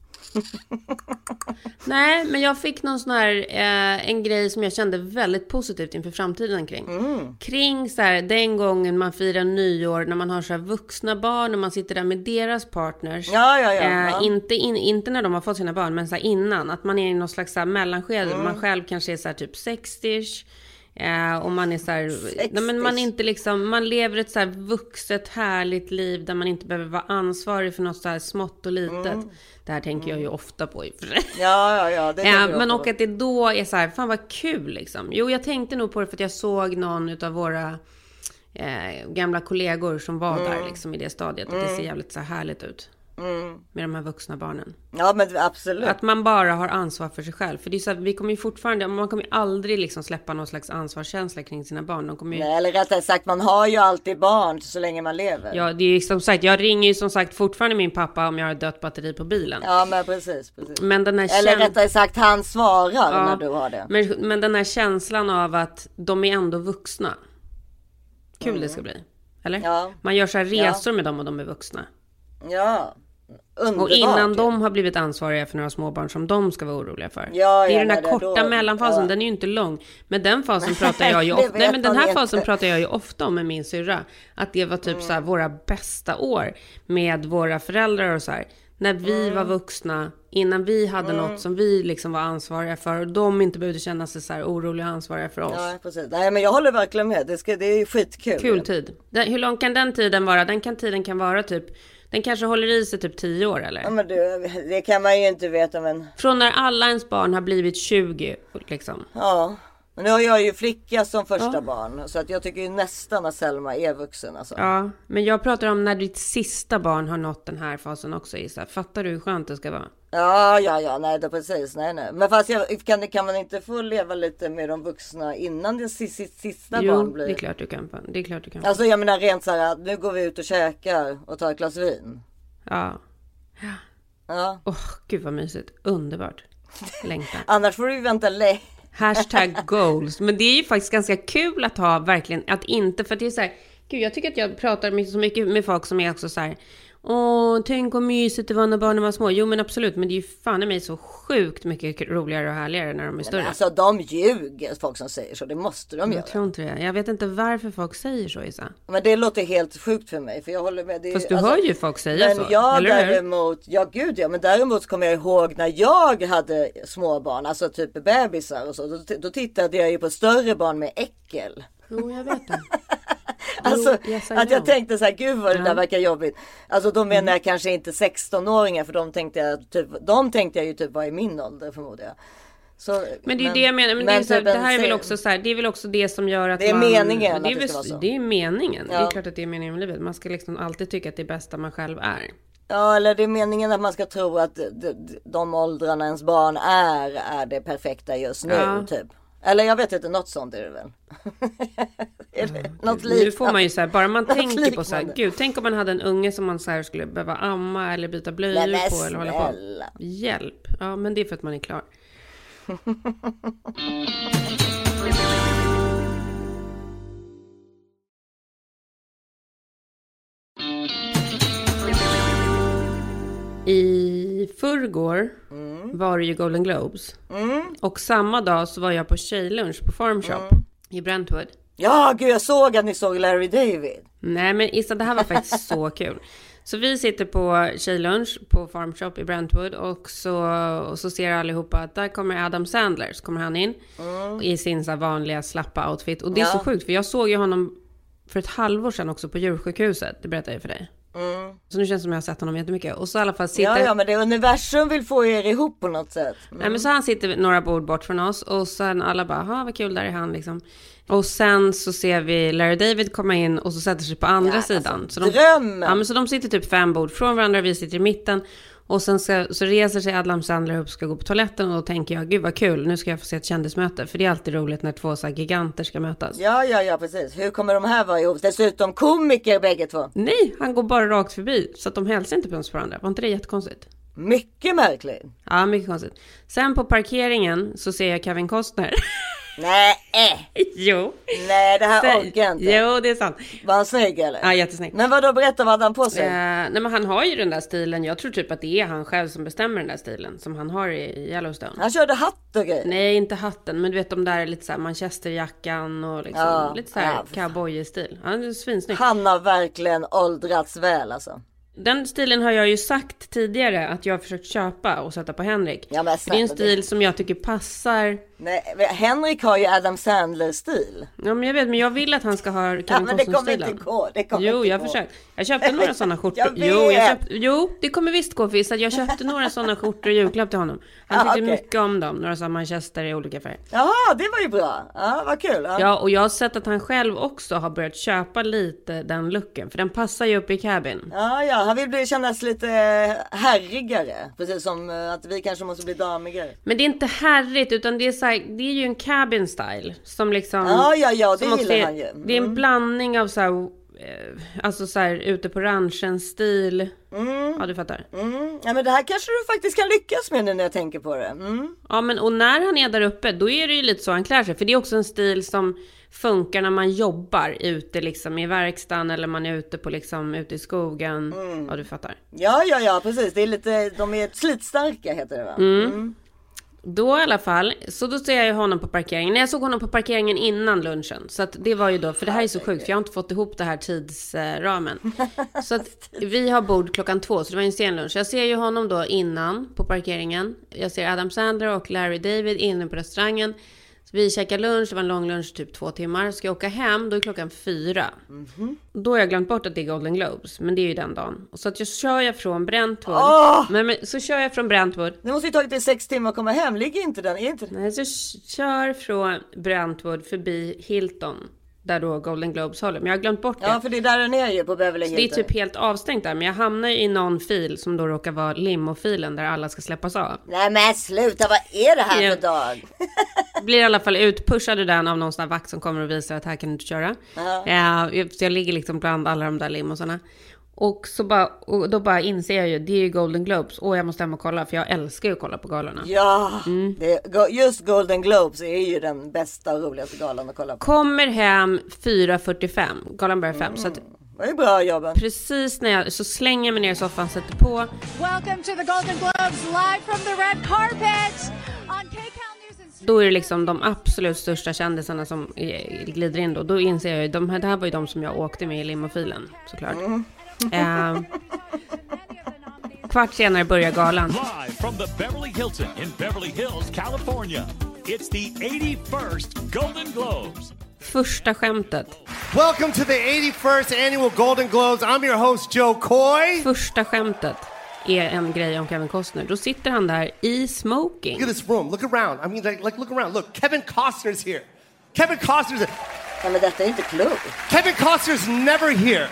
Nej, men jag fick någon sån här eh, en grej som jag kände väldigt positivt inför framtiden kring. Mm. Kring så här, den gången man firar nyår, när man har så här vuxna barn, när man sitter där med deras partners. Ja, ja, ja. Eh, ja. Inte, in, inte när de har fått sina barn, men så här innan. Att man är i någon slags så här mellanskede. Mm. Man själv kanske är så här typ sextio-ish. Ja, och man är så här, nej, men man inte liksom, man lever ett så här vuxet härligt liv där man inte behöver vara ansvarig för något så här smått och litet. Mm. Det här tänker jag ju ofta på i för sig. Ja, ja, ja. Det ja men och att det då är så här, fan vad kul liksom. Jo, jag tänkte nog på det för att jag såg någon utav våra eh, gamla kollegor som var mm. där liksom i det stadiet. Att mm. det ser jävligt så här härligt ut. Mm. Med de här vuxna barnen. Ja, men absolut. Att man bara har ansvar för sig själv. För det är så att vi kommer ju fortfarande, man kommer ju aldrig liksom släppa någon slags ansvarskänsla kring sina barn. De kommer ju... Nej, eller rättare sagt, man har ju alltid barn så länge man lever. Ja, det är ju som sagt, jag ringer ju som sagt fortfarande min pappa om jag har dött batteri på bilen. Ja, men precis, precis. Men den här eller käns... rättare sagt, han svarar ja, när du har det. Men, men den här känslan av att de är ändå vuxna. Kul mm. det ska bli. Eller? Ja. Man gör så här resor ja. med dem och de är vuxna. Ja. Underbart. Och innan de har blivit ansvariga för några småbarn som de ska vara oroliga för. Ja, det är ja, den här nej, korta då, mellanfasen, ja. den är ju inte lång. Men den fasen pratar jag ju ofta, nej men den här fasen pratar jag ju ofta om med min syrra. Att det var typ mm. så här våra bästa år med våra föräldrar och så här. När vi mm. var vuxna, innan vi hade mm. något som vi liksom var ansvariga för. Och de inte behövde känna sig så här oroliga och ansvariga för oss. Ja, precis. Nej, men jag håller verkligen med. Det, ska, det är ju skitkul. Kul tid. Den, hur lång kan den tiden vara? Den kan tiden kan vara typ... Den kanske håller i sig typ tio år, eller? Ja, men du, det kan man ju inte veta, men... Från när alla ens barn har blivit tjugo, liksom. Ja, men nu har jag ju flicka som första ja. barn. Så att jag tycker ju nästan att Selma är vuxen, alltså. Ja, men jag pratar om när ditt sista barn har nått den här fasen också, Isa. Fattar du hur skönt det ska vara? Ja, ja, ja, nej, det är precis, nej, nej. Men fast jag, kan, kan man inte få leva lite med de vuxna innan det sista, sista jo, barn blir? Jo, det är klart du kan. Det är klart du kan. Alltså jag menar rent så här, nu går vi ut och käkar och tar ett glas vin. Ja. Ja. Åh, oh, gud vad mysigt. Underbart. längtar. Annars får du vänta länge. Hashtag goals. Men det är ju faktiskt ganska kul att ha verkligen, att inte, för det är så här, gud jag tycker att jag pratar så mycket med folk som är också så här, åh, tänk om mysigt det var när barnen var små. Jo men absolut, men det är ju fan i mig så sjukt mycket roligare och härligare när de är större. Men alltså de ljuger, folk som säger så, det måste de jag göra. Jag tror inte det. Jag vet inte varför folk säger så, Isa. Men det låter helt sjukt för mig, för jag håller med. Det är, fast du alltså, hör ju folk säga men så. Jag eller däremot, ja gud ja, men däremot kommer jag ihåg när jag hade små barn, alltså typ bebisar och så, då, då tittade jag ju på större barn med äckel. Jo, jag vet det. Alltså jo, yes, att jag tänkte så här, gud vad det ja. där verkar jobbigt. Alltså då menar jag kanske inte sexton-åringar, för de tänkte jag typ, de tänkte jag ju typ var i min ålder förmodar jag. Så, men det är men, det jag menar, men, men det, är så här, det här är väl också så här, det är väl också det som gör att det är man, meningen det är, att det ska vara så. Det är meningen, ja. Det är klart att det är meningen med livet. Man ska liksom alltid tycka att det är bästa man själv är. Ja, eller det är meningen att man ska tro att de, de åldrarna ens barn är, är det perfekta just nu ja. Typ. Eller jag vet inte, något sånt är det väl. Eller, något liknande. Nu får man ju så här, bara man tänker liknande. På så här, gud, tänk om man hade en unge som man så här skulle behöva amma eller byta blöjor Nej, på eller hålla på. Hjälp. Ja, men det är för att man är klar. I förrgår mm. var det ju Golden Globes. Mm. Och samma dag så var jag på tjejlunch på Farm Shop mm. i Brentwood. Ja, gud jag såg att ni såg Larry David. Nej men Issa, det här var faktiskt så kul. Så vi sitter på tjejlunch på Farm Shop i Brentwood och så, och så ser allihopa att där kommer Adam Sandler, så kommer han in mm. i sin så vanliga slappa outfit. Och det är ja. Så sjukt, för jag såg ju honom för ett halvår sedan också på djursjukhuset, det berättade jag för dig. Mm. Så nu känns det som jag har sett honom jättemycket. Och så i alla fall sitter... Ja, ja, men det universum vill få er ihop på något sätt. Mm. Nej, men så han sitter några bord bort från oss. Och sen alla bara, ha vad kul, där är han liksom. Och sen så ser vi Larry David komma in och så sätter sig på andra ja, sidan. Alltså, så de, drömmen! Ja, men så de sitter typ fem bord från varandra, vi sitter i mitten. Och sen ska, så reser sig Adam Sandler upp och ska gå på toaletten. Och då tänker jag, gud vad kul, nu ska jag få se ett kändismöte. För det är alltid roligt när två så här giganter ska mötas. Ja, ja, ja, precis. Hur kommer de här vara ihop? Dessutom komiker bägge två. Nej, han går bara rakt förbi. Så att de hälsar inte på varandra. Var inte det jättekonstigt? Mycket märkligt. Ja, mycket konstigt. Sen på parkeringen så ser jag Kevin Costner. Nej. Jo. Nej, det här orkar jag inte. Jo, det är sant. Var han snygg eller? Ja, jättesnygg. Men vad då, berätta vad han på sig? Uh, nej, men han har ju den där stilen. Jag tror typ att det är han själv som bestämmer den där stilen som han har i Yellowstone. Han körde hatt och grejer. Nej, inte hatten, men du vet de där är lite så här Manchesterjackan och liksom ja, lite så här ja, cowboy-stil. Han är svinsnygg. Han har verkligen åldrats väl alltså. Den stilen har jag ju sagt tidigare att jag har försökt köpa och sätta på Henrik. Ja, men det är en stil som jag tycker passar. Nej, Henrik har ju Adam Sandler-stil. Ja, men jag vet, men jag vill att han ska ha Kevin ja, men det kommer stilen. inte gå. Det kommer jo, inte jag gå. försökt. Jag köpte några sådana skjortor. Jag vet. Jo, jag köpte, jo, det kommer visst gå för att jag köpte några sådana skjortor i julklapp till honom. Han tyckte ja, okay. mycket om dem. Några sådana Manchester i olika färger. Jaha, det var ju bra. Ja, vad kul. Ja. ja, och jag har sett att han själv också har börjat köpa lite den looken. För den passar ju upp i cabin. Ja, ja. Han vill bli, kännas lite herrigare. Precis som att vi kanske måste bli damigare. Men det är inte härligt, utan det är, så här, det är ju en cabin style. Som liksom... Ja, ja, ja. Det gillar också, han ju. Mm. Det är en blandning av så här... Alltså så här, ute på ranchen stil. Mm. Ja, du fattar. Mm. Ja, men det här kanske du faktiskt kan lyckas med nu när jag tänker på det. Mm. Ja, men och när han är där uppe, då är det ju lite så han klär sig. För det är också en stil som funkar när man jobbar ute liksom i verkstaden. Eller man är ute på liksom, ute i skogen. Mm. Ja, du fattar. Ja, ja, ja, precis. Det är lite, de är slitstarka heter det va? Mm. Mm. Då i alla fall, så då ser jag ju honom på parkeringen. Nej, jag såg honom på parkeringen innan lunchen. Så att det var ju då, för det här är så sjukt, för jag har inte fått ihop det här tidsramen. Så att vi har bord klockan två, så det var en sen lunch. Jag ser ju honom då innan på parkeringen. Jag ser Adam Sandler och Larry David inne på restaurangen. Så vi käkar lunch, det var en lång lunch, typ två timmar. Ska jag åka hem, då är klockan fyra. Mm-hmm. Då har jag glömt bort att det är Golden Globes, men det är ju den dagen. Och så att jag kör jag från Brentwood. Oh! Men, men så kör jag från Brentwood. Det måste ju tagit dig sex timmar att komma hem, ligger inte den? Är inte... Nej, så kör från Brentwood förbi Hilton. Där då Golden Globes håller. Men jag har glömt bort det. Ja, för det är där den är ju på Beverly Hilton. Det är typ helt avstängt där. Men jag hamnar ju i någon fil som då råkar vara limofilen där alla ska släppas av. Nej men sluta, vad är det här jag för dag? Blir i alla fall utpushade den av någon sån här vakt som kommer och visar att här kan du inte köra. Uh-huh. Ja, så jag ligger liksom bland alla de där limosarna. Och, så bara, och då bara inser jag ju, det är ju Golden Globes. Och jag måste hem och kolla, för jag älskar ju att kolla på galorna. Ja, mm. det, just Golden Globes är ju den bästa och roligaste galan att kolla på. Kommer hem fyra fyrtiofem, galan börjar fem. Mm. Så att, det är bra jobben. Precis när jag så slänger jag mig ner i soffan, sätter på. Welcome to the Golden Globes live from the red carpet on K-Count News. Då är det liksom de absolut största kändisarna som glider in då. Då inser jag ju, de här, det här var ju de som jag åkte med i limofilen, såklart. Mm. Uh, kvart senare börjar galan. Live from the Beverly Hilton in Beverly Hills, California. It's the eighty-first Golden Globes. Första skämtet. Welcome to the eighty-first annual Golden Globes. I'm your host Joe Coy. Första skämtet är en grej om Kevin Costner. Då sitter han där i smoking. Look at this room. Look around. I mean, like, like look around. Look, Kevin Costner's here. Kevin Costner's here. Ja, men detta är inte klokt. Kevin Costner's never here.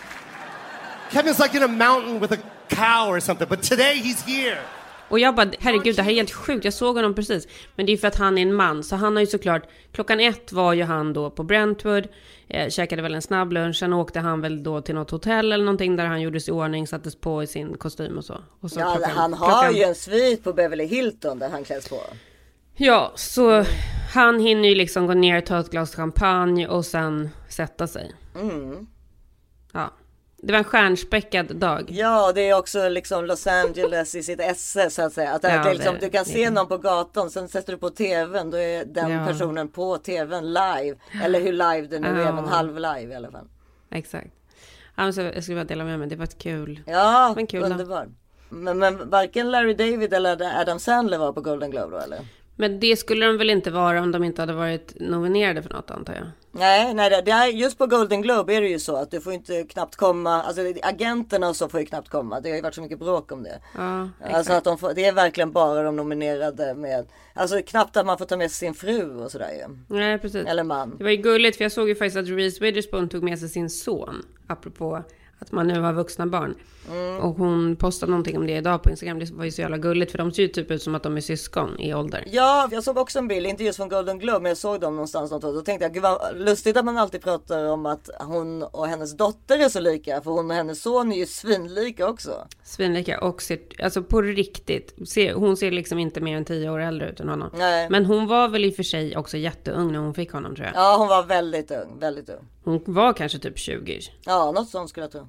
Kevin's like in a mountain with a cow or something, but today he's here. Och jag bara, herregud, det här är helt sjukt. Jag såg honom precis. Men det är för att han är en man. Så han har ju såklart, klockan ett var ju han då på Brentwood. Eh, käkade väl en snabb lunch. Sen åkte han väl då till något hotell eller någonting där han gjordes i ordning, sattes på i sin kostym och så. Och så ja, klockan, han har klockan... ju en svit på Beverly Hilton där han kläs på. Ja, så han hinner ju liksom gå ner, ta ett glas champagne och sen sätta sig. Mm. Ja. Det var en stjärnspäckad dag. Ja, det är också liksom Los Angeles i sitt esse så att säga. Att ja, det, liksom, det, du kan se någon på gatan, sen sätter du på tvn, då är den ja. personen på tvn live. Eller hur live det nu ja. är, men halv live i alla fall. Exakt. Alltså, jag skulle bara dela med mig, det var ett kul. Ja, men kul underbart. Men, men varken Larry David eller Adam Sandler var på Golden Globe då, eller? Men det skulle de väl inte vara om de inte hade varit nominerade för något, antar jag. Nej, nej det är, just på Golden Globe är det ju så att du får inte knappt komma, alltså agenterna och så får ju knappt komma. Det har ju varit så mycket bråk om det. Ja, alltså att de får, det är verkligen bara de nominerade med, alltså knappt att man får ta med sin fru och sådär ju. Nej, precis. Eller man. Det var ju gulligt, för jag såg ju faktiskt att Reese Witherspoon tog med sig sin son, apropå att man nu har vuxna barn. Mm. Och hon postade någonting om det idag på Instagram. Det var ju så jävla gulligt, för de ser ju typ ut som att de är syskon i ålder. Ja, jag såg också en bild, inte just från Golden Globe, men jag såg dem någonstans något år. Då tänkte jag, gud vad lustigt att man alltid pratar om att hon och hennes dotter är så lika. För hon och hennes son är ju svinlika också. Svinlika och ser, alltså på riktigt. Ser, hon ser liksom inte mer än tio år äldre ut än honom. Nej. Men hon var väl i och för sig också jätteung när hon fick honom, tror jag. Ja, hon var väldigt ung, väldigt ung. Hon var kanske typ tjugo. Ja, något sånt skulle jag tro.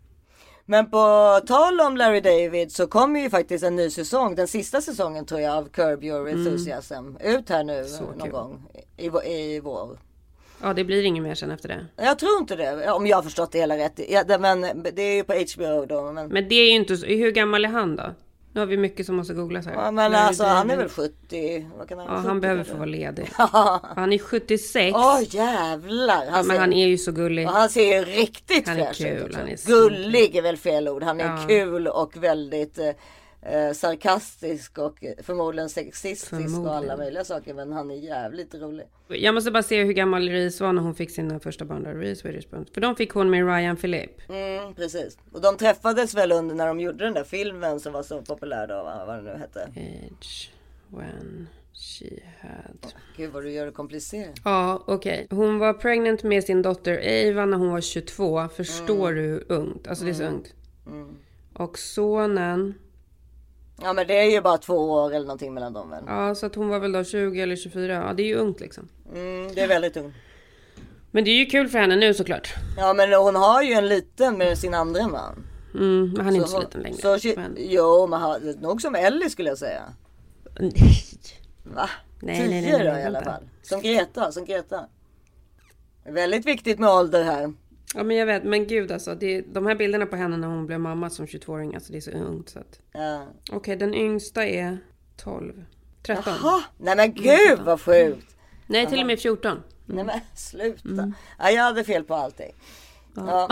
Men på tal om Larry David så kommer ju faktiskt en ny säsong, den sista säsongen tror jag, av Curb Your Enthusiasm mm. ut här nu så någon kul. gång i, i vår. Ja, det blir inget mer sen efter det. Jag tror inte det, om jag har förstått det hela rätt. Ja, det, men det är ju på H B O då. Men... men det är ju inte så, hur gammal är han då? Nu har vi mycket som måste googlas här. Ja, men Larry alltså David. Han är väl sjuttio. Vad kan han ja, sjuttio, han behöver få vara ledig. Han är sjuttiosex. Åh oh, jävlar. Han ja, men ser... han är ju så gullig. Och han ser ju riktigt han fräsch är kul, ut. Han är gullig är väl fel ord. Han är ja. kul och väldigt eh, sarkastisk och förmodligen sexistisk förmodligen. Och alla möjliga saker. Men han är jävligt rolig. Jag måste bara se hur gammal Reese var när hon fick sina första barn där. Reese Witherspoon. För de fick hon med Ryan Phillip. Mm, precis. Och de träffades väl under när de gjorde den där filmen som var så populär då. Vad det nu hette. Age when she had... Gud vad du gör det komplicerat. Ja, okej. Okay. Hon var pregnant med sin dotter Ava när hon var tjugotvå. Förstår mm. du hur ungt? Alltså det är så mm. ungt. Mm. Och sonen... Ja, men det är ju bara två år eller någonting mellan dem väl. Ja, så att hon var väl då tjugo eller tjugofyra. Ja, det är ju ungt liksom. Mm, det är väldigt ungt. Men det är ju kul för henne nu såklart. Ja, men hon har ju en liten med sin andra man. Mm, men han är så inte så hon, liten längre. Så, men... Jo, men han, nog som Ellie skulle jag säga. Nej. Va? Nej, Tio nej, nej, nej, då nej, i alla vänta. fall. Som Greta, som Greta. Det är väldigt viktigt med ålder här. Ja, men jag vet, men gud alltså, det, de här bilderna på henne när hon blev mamma som tjugotvååring, alltså det är så ungt så att... Ja. Okej, okay, den yngsta är tolv. tretton. Jaha, nej men gud vad sjukt. Nej, till och med fjorton. Mm. Nej men sluta. Mm. Ja, jag hade fel på allting. Ja. Ja.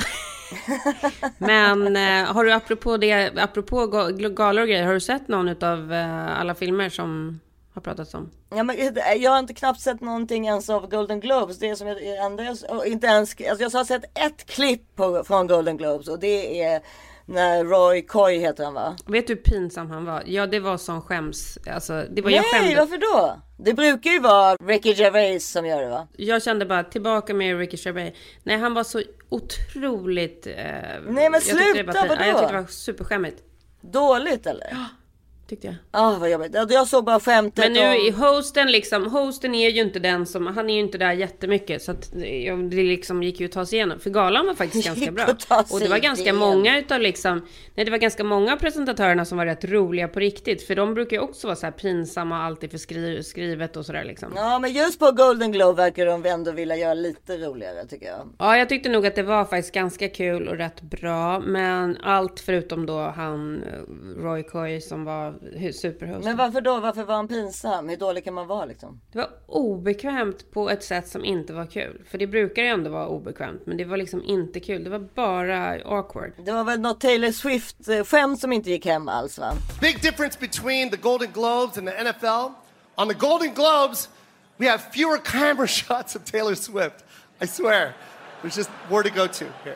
Men eh, har du apropå det, apropå galor och grejer, har du sett någon av eh, alla filmer som har pratats om? Ja, men jag har inte knappt sett någonting ens av Golden Globes. Det är som jag, inte ens, inte ens, alltså jag har sett ett klipp på, från Golden Globes och det är när Roy Coy heter han, va? Vet du hur pinsam han var? Ja, det var sån skäms. Alltså, det var, Nej, jag skämde. Varför då? Det brukar ju vara Ricky Gervais som gör det, va? Jag kände bara, tillbaka med Ricky Gervais. Nej, han var så otroligt... Eh, Nej, men sluta, bara, vadå? ja, jag tyckte det var superskämmigt. Dåligt, eller? Ja, tyckte jag. Ah, vad jobbigt. Jag såg bara skämtet. Men nu om... i hosten liksom, hosten är ju inte den som, han är ju inte där jättemycket, så att ja, det liksom gick ju att ta sig igenom. För galan var faktiskt ganska bra. Och det var ganska igen. många utav liksom, nej det var ganska många presentatörerna som var rätt roliga på riktigt. För de brukar ju också vara så här pinsamma, alltid för skri- skrivet och sådär liksom. Ja, men just på Golden Globe verkar de ändå vilja göra lite roligare, tycker jag. Ja, jag tyckte nog att det var faktiskt ganska kul och rätt bra. Men allt förutom då han, Roy Coy, som var superhost. Men varför då? Varför var han pinsam? Hur dålig kan man vara liksom? Det var obekvämt på ett sätt som inte var kul. För det brukar ju ändå vara obekvämt. Men det var liksom inte kul. Det var bara awkward. Det var väl något Taylor Swift-skämt som inte gick hem alls, va? Big difference between the Golden Globes and the N F L. On the Golden Globes, we have fewer camera shots of Taylor Swift. I swear. There's just more to go to here.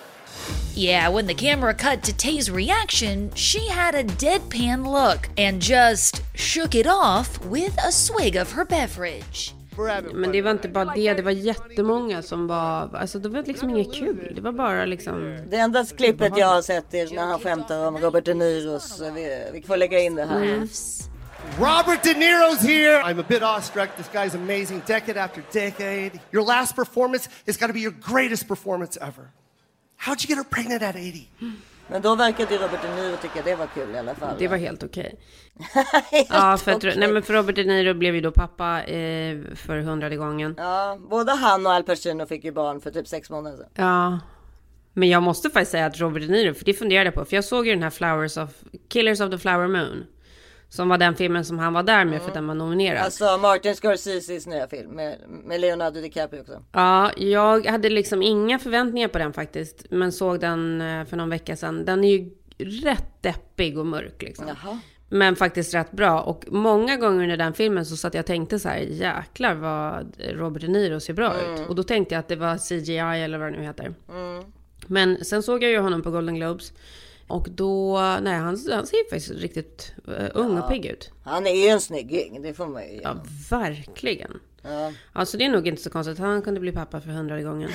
Yeah, when the camera cut to Tay's reaction, she had a deadpan look and just shook it off with a swig of her beverage. Men det var inte bara det, det var jättemånga som var, alltså det var liksom inget kul, det var bara liksom... Det enda klippet jag har sett är när han skämtar om Robert De Niros, vi, vi får lägga in det här. Mm. Robert De Niro's here. I'm a bit awestruck. This guy's amazing, decade after decade. Your last performance is got to be your greatest performance ever. How'd you get her pregnant at eighty? Men då verkade ju Robert De Niro tycka det var kul i alla fall. Det var helt okej. Ja, för, okay. nej, men för Robert De Niro blev ju då pappa eh, för hundrade gången. Ja, både han och Al Pacino fick ju barn för typ sex månader sedan. Ja, men jag måste faktiskt säga att Robert De Niro, för det funderade jag på. För jag såg ju den här Flowers of, Killers of the Flower Moon. Som var den filmen som han var där med, mm. för den var nominerad. Alltså Martin Scorseses nya film med, med Leonardo DiCaprio också. Ja, jag hade liksom inga förväntningar på den faktiskt. Men såg den för någon vecka sedan. Den är ju rätt deppig och mörk liksom. Jaha. Men faktiskt rätt bra. Och många gånger under den filmen så satt jag och tänkte så här: jäklar vad Robert De Niro ser bra mm. ut. Och då tänkte jag att det var C G I eller vad det nu heter. Mm. Men sen såg jag ju honom på Golden Globes. Och då, nej han, han ser faktiskt riktigt uh, ung ja. och pigg ut. Han är ju en snygging, det får man ju ja, verkligen. Ja. Alltså det är nog inte så konstigt att han kunde bli pappa för hundrade gången.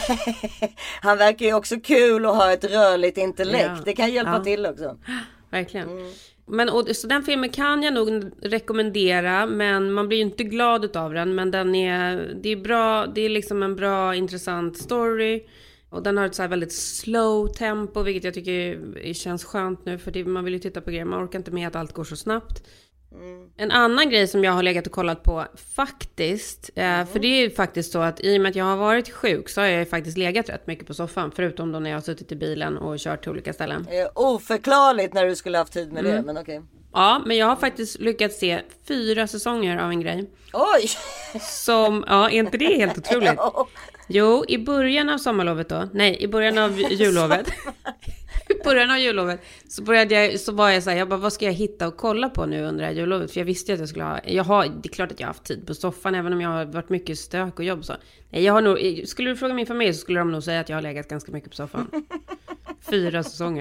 Han verkar ju också kul och ha ett rörligt intellekt. Ja. Det kan hjälpa ja. till också. Verkligen. Mm. Men, och, så den filmen kan jag nog rekommendera, men man blir ju inte glad av den. Men den är, det är bra, det är liksom en bra, intressant story. Och den har ett så här väldigt slow tempo, vilket jag tycker känns skönt nu. För det, man vill ju titta på grejer, man orkar inte med att allt går så snabbt. Mm. En annan grej som jag har legat och kollat på faktiskt, mm. eh, för det är ju faktiskt så att i och med att jag har varit sjuk så har jag faktiskt legat rätt mycket på soffan. Förutom då när jag har suttit i bilen och kört till olika ställen. Det är oförklarligt när du skulle haft tid med mm. det, men okej. Okay. Ja, men jag har faktiskt lyckats se fyra säsonger av en grej. Oj! Som, ja, är inte det helt otroligt? Jo, i början av sommarlovet då, nej, i början av jullovet. I början av jullovet så började jag, så var jag så här, jag bara, vad ska jag hitta och kolla på nu under det här jullovet? För jag visste att jag skulle ha, jag har, det är klart att jag har haft tid på soffan, även om jag har varit mycket stök och jobb så. Nej, jag har nog, skulle du fråga min familj så skulle de nog säga att jag har legat ganska mycket på soffan. Fyra säsonger.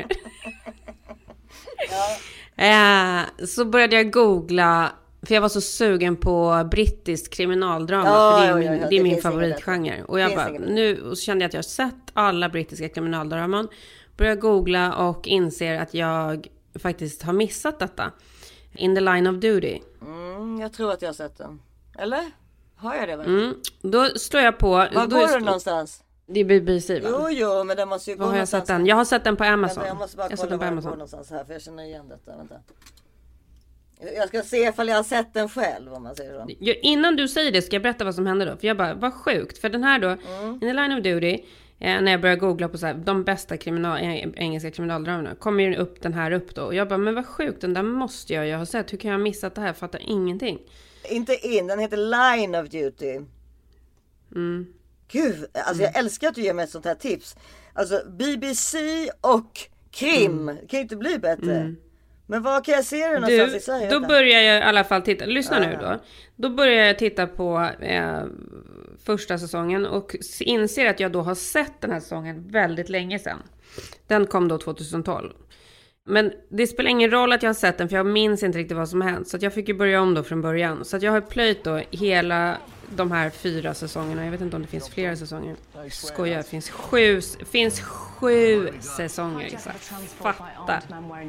Ja. Eh, så började jag googla, för jag var så sugen på brittisk kriminaldrama, ja, för det är min, ja, ja, det är det min favoritgenre. Och jag bara, nu och så kände jag att jag har sett alla brittiska kriminaldraman. Började googla och inser att jag faktiskt har missat detta. In the Line of Duty. Mm, jag tror att jag har sett den. Eller? Har jag det väl? Mm, då slår jag på. Var då går du någonstans? Det är B B C, va? Jo, jo, men den måste ju gå har jag sett den? Jag har sett den på Amazon. Vänta, jag måste bara jag kolla var den går någonstans här, för jag känner igen detta. Vänta. Jag ska se ifall jag har sett den själv, om man säger så. Ja, innan du säger det ska jag berätta vad som hände då. För jag bara, vad sjukt. För den här då, mm. In the Line of Duty, eh, när jag började googla på så här, de bästa kriminal, engelska kriminaldramerna, kommer ju upp den här upp då. Och jag bara, men vad sjukt, den där måste jag ju ha sett. Hur kan jag ha missat det här? Jag fattar ingenting. Inte in, den heter Line of Duty. Mm. Gud, alltså mm. jag älskar att du ger mig ett sånt här tips. Alltså B B C och krim, mm. kan ju inte bli bättre. Mm. Men vad kan jag se det någonstans du, i Sverige? Då börjar jag i alla fall titta, lyssna uh-huh. nu då. Då börjar jag titta på eh, första säsongen och inser att jag då har sett den här säsongen väldigt länge sedan. Den kom då tjugohundratolv. Men det spelar ingen roll att jag har sett den, för jag minns inte riktigt vad som har hänt. Så att jag fick ju börja om då från början. Så att jag har plöjt då hela de här fyra säsongerna. Jag vet inte om det finns flera säsonger. Skojar, det finns sju, finns sju säsonger. Exakt. Fatta.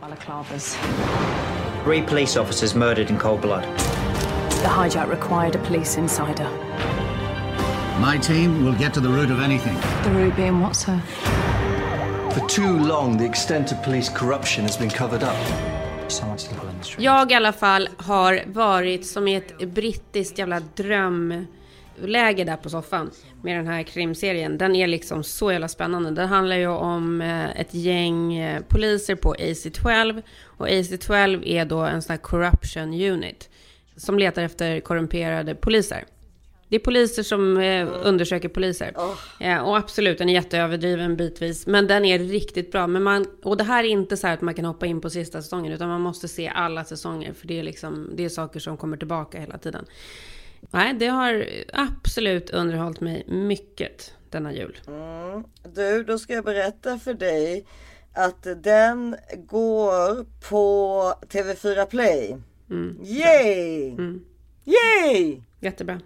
Three police officers murdered in cold blood. The hijack required a police insider. My team will get to the root of anything. The root being what, sir? For too long, the extent of police corruption has been covered up. Jag i alla fall har varit som i ett brittiskt jävla drömläge där på soffan med den här krimserien. Den är liksom så jävla spännande. Den handlar ju om ett gäng poliser på A C tolv. Och A C tolv är då en sån här corruption unit som letar efter korrumperade poliser. Det är poliser som eh, undersöker poliser. Oh. Ja, och absolut, den är jätteöverdriven bitvis. Men den är riktigt bra. Men man, och det här är inte så här att man kan hoppa in på sista säsongen. Utan man måste se alla säsonger. För det är, liksom, det är saker som kommer tillbaka hela tiden. Nej, det har absolut underhållit mig mycket denna jul. Mm. Du, då ska jag berätta för dig att den går på T V fyra Play. Mm. Yay! Mm. Yay! Jättebra.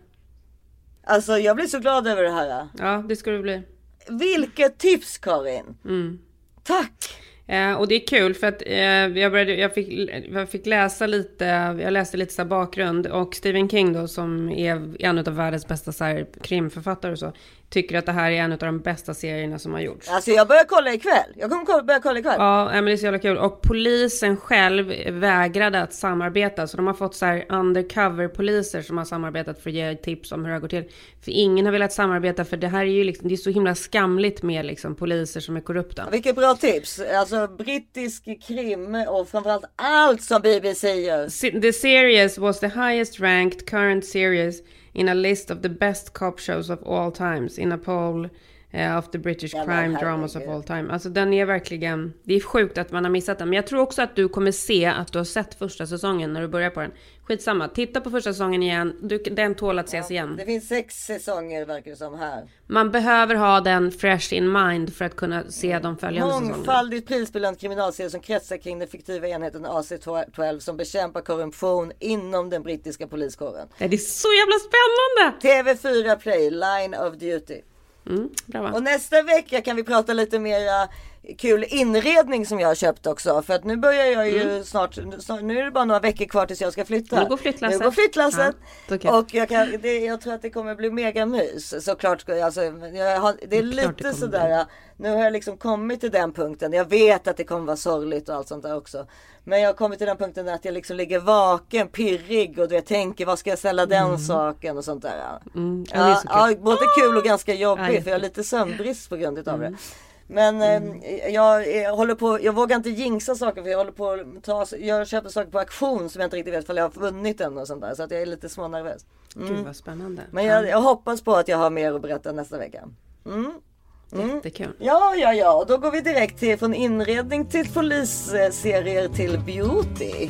Alltså jag blir så glad över det här. Ja, det ska du bli. Vilket tips, Karin. Mm. Tack. Eh, och det är kul för att eh, jag, började, jag, fick, jag fick läsa lite, jag läste lite så bakgrund, och Stephen King då, som är en av världens bästa så här, krimförfattare och så, tycker att det här är en av de bästa serierna som har gjorts. Alltså jag börjar kolla ikväll. Jag kommer börja kolla ikväll. Ja, men det är så jävla kul. Och polisen själv vägrade att samarbeta. Så de har fått så här undercover-poliser som har samarbetat för att ge tips om hur det går till. För ingen har velat samarbeta, för det här är ju liksom, det är så himla skamligt med liksom poliser som är korrupta. Vilket bra tips. Alltså brittisk krim och framförallt allt som B B C gör. The series was the highest ranked current series in a list of the best cop shows of all times in a poll uh, of the British ja, crime dramas of all time. Alltså den är verkligen, det är sjukt att man har missat den. Men jag tror också att du kommer se att du har sett första säsongen när du börjar på den. Skitsamma, titta på första säsongen igen. Du, den tål att ses ja, igen. Det finns sex säsonger verkar det som här. Man behöver ha den fresh in mind för att kunna se mm. de följande säsongerna. Mångfaldigt prisbelönt kriminalserie som kretsar kring den fiktiva enheten A C tolv som bekämpar korruption inom den brittiska poliskåren. Ja, det är så jävla spännande! T V fyra Play, Line of Duty. Mm, bra, va? Och nästa vecka kan vi prata lite mera kul inredning som jag har köpt också. För att nu börjar jag ju mm. snart, snart, nu är det bara några veckor kvar tills jag ska flytta. Nu går flyttlasset. Nu går flyttlasset. Ja, okay. Och jag, kan, det, jag tror att det kommer bli mega mys. Såklart, alltså, jag har, det är lite det sådär, bli. Nu har jag liksom kommit till den punkten. Jag vet att det kommer vara sorgligt och allt sånt där också. Men jag har kommit till den punkten att jag liksom ligger vaken, pirrig och jag tänker, vad ska jag ställa den mm. saken och sånt där. Mm. Ja, ja, både kul och ganska jobbigt, för jag har lite sömnbrist på grund av mm. det. Men mm. eh, jag, jag håller på, jag vågar inte jinxa saker, för jag håller på att ta, jag köper saker på auktion som jag inte riktigt vet för jag har vunnit den och sånt där, så att jag är lite smånervös. Mm. Gud vad spännande. Men jag, jag hoppas på att jag har mer att berätta nästa vecka. Mm. Mm. Jättekul. Ja, ja, ja. Och då går vi direkt till, från inredning till polisserier till beauty.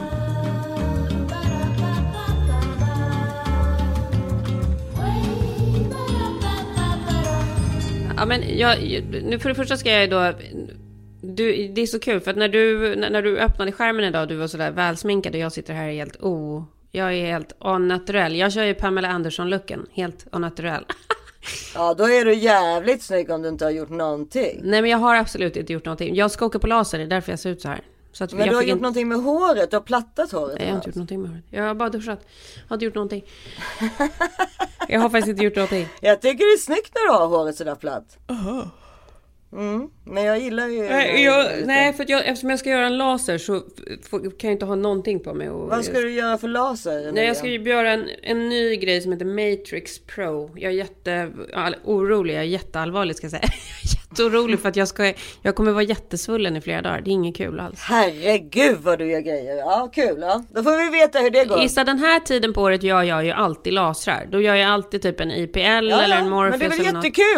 Ja, men jag, nu för det första ska jag då, du, det är så kul för att när du, när, när du öppnade skärmen idag, du var sådär välsminkad och jag sitter här helt oh, jag är helt onaturell. Jag kör ju Pamela Anderson-looken, helt onaturell. Ja, då är du jävligt snygg om du inte har gjort någonting. Nej, men jag har absolut inte gjort någonting. Jag ska åka på laser, det är därför jag ser ut så här. Så att men jag du har gjort inte... någonting med håret, du har plattat håret. Nej, jag har inte gjort någonting med håret. Jag har bara duschat. Jag har inte gjort någonting. Jag har faktiskt inte gjort någonting. Jag tycker det är snyggt när du har håret sådär platt. Uh-huh. Mm, men jag gillar ju... Nej, jag, nej för att jag, eftersom jag ska göra en laser så får, kan jag inte ha någonting på mig. Och vad ska jag, du göra för laser? Nej, jag ska ju göra en, en ny grej som heter Matrix Pro. Jag är jätte all, orolig, jag är jätteallvarlig ska jag säga. Jag är jätteorolig för att jag, ska, jag kommer vara jättesvullen i flera dagar. Det är inget kul alls. Herregud vad du gör grejer. Ja, kul. Ja. Då får vi veta hur det går. Gissa, den här tiden på året gör jag ju alltid lasrar. Då gör jag alltid typ en I P L ja, eller en Morpheus. Men det är väl jättekul?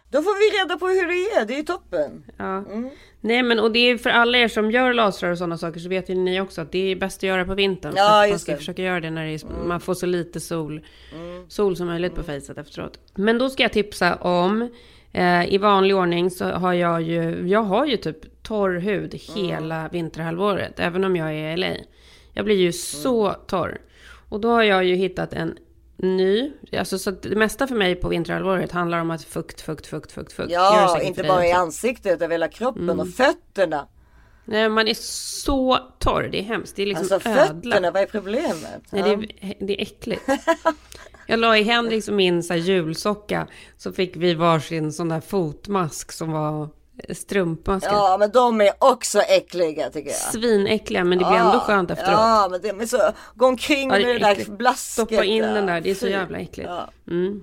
Då får vi reda på hur det är, det är toppen. Ja. Mm. Nej men och det är för alla er som gör lasrar och sådana saker, så vet ju ni också att det är bäst att göra på vintern. Ja, för just man ska det. försöka göra det när det är, mm. man får så lite sol, mm. sol som möjligt på fejset efteråt. Men då ska jag tipsa om, eh, i vanlig ordning så har jag ju, jag har ju typ torr hud hela mm. vinterhalvåret, även om jag är i L A. Jag blir ju mm. så torr. Och då har jag ju hittat en ny, alltså så det mesta för mig på vinterhalvåret handlar om att fukt, fukt, fukt, fukt, fukt. Ja, inte bara i ansiktet, över hela kroppen mm. och fötterna. Nej, man är så torr, det är hemskt. Det är liksom alltså ödla. Fötterna, vad är problemet? Nej, det är, det är äckligt. Jag la i Henrik och min så här, julsocka, så fick vi varsin sån där fotmask som var strumpmasker. Ja, men de är också äckliga tycker jag. Svinäckliga, men det blir ja, ändå skönt efteråt. Ja, men det är så, gå omkring ja, med det äckligt. där blasket. Stoppa in den där, det är så jävla äckligt. Ja. Mm.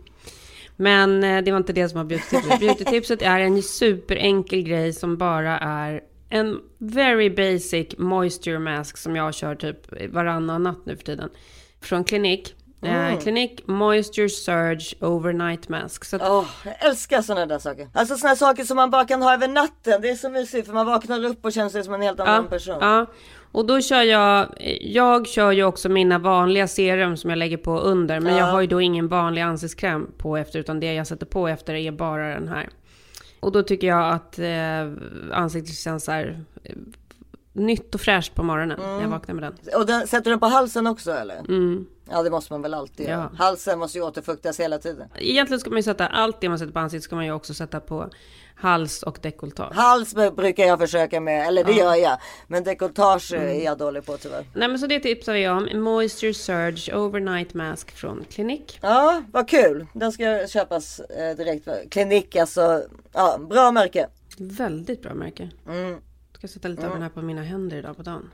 Men eh, det var inte det som var beauty-tipset. Beauty-tipset är en superenkel grej som bara är en very basic moisture mask som jag kör typ varannan natt nu för tiden. Från Clinique. Mm. Eh, Clinique Moisture Surge Overnight Mask. Så att... oh, jag älskar sådana där saker. Alltså sådana saker som man bara kan ha över natten. Det är så mysigt för man vaknar upp och känner sig som en helt annan ja, person. Ja, och då kör jag, jag kör ju också mina vanliga serum som jag lägger på under. Men ja. jag har ju då ingen vanlig ansiktskräm på efter, utan det jag sätter på efter är bara den här. Och då tycker jag att eh, ansiktet känns så här... Eh, nytt och fräscht på morgonen mm. när jag vaknar med den. Och den, sätter du den på halsen också eller? Mm. Ja, det måste man väl alltid göra. Ja. Halsen måste ju återfuktas hela tiden. Egentligen ska man ju sätta allt det man sätter på ansiktet ska man ju också sätta på hals och dekolletage. Hals brukar jag försöka med, eller det ja. gör jag. Men dekolletage mm. är jag dålig på tyvärr. Nej, men så det tipsar vi om. Moisture Surge Overnight Mask från Clinique. Ja, vad kul. Den ska köpas eh, direkt. Clinique, alltså, ja, bra märke. Väldigt bra märke. Mm. Jag ska sätta lite mm. av den här på mina händer idag på dagen.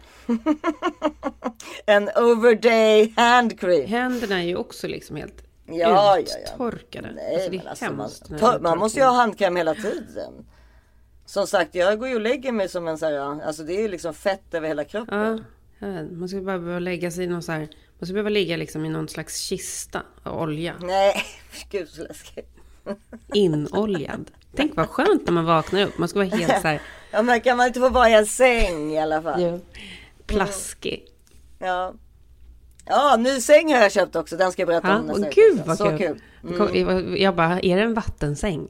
En overday hand cream. Händerna är ju också liksom helt ja, uttorkade. Ja, ja. Nej, alltså, det är alltså, hemskt. Man, tor- man måste ju ha handkräm hela tiden. Som sagt, jag går ju och lägger mig som en så här, alltså det är ju liksom fett över hela kroppen. Ja, man ska bara behöva lägga sig i någon så här, man ska behöva ligga liksom i någon slags kista av olja. Nej, gud så läskigt. Inoljad. Tänk vad skönt när man vaknar upp. Man ska vara helt så här. Ja, men kan man inte få vara i en säng i alla fall? Jo. Plaskig. Mm. Ja. Ja, ny säng har jag köpt också. Den ska jag berätta ja, om nästa vecka. Gud vad så kul. kul. Mm. Jag bara, är det en vattensäng?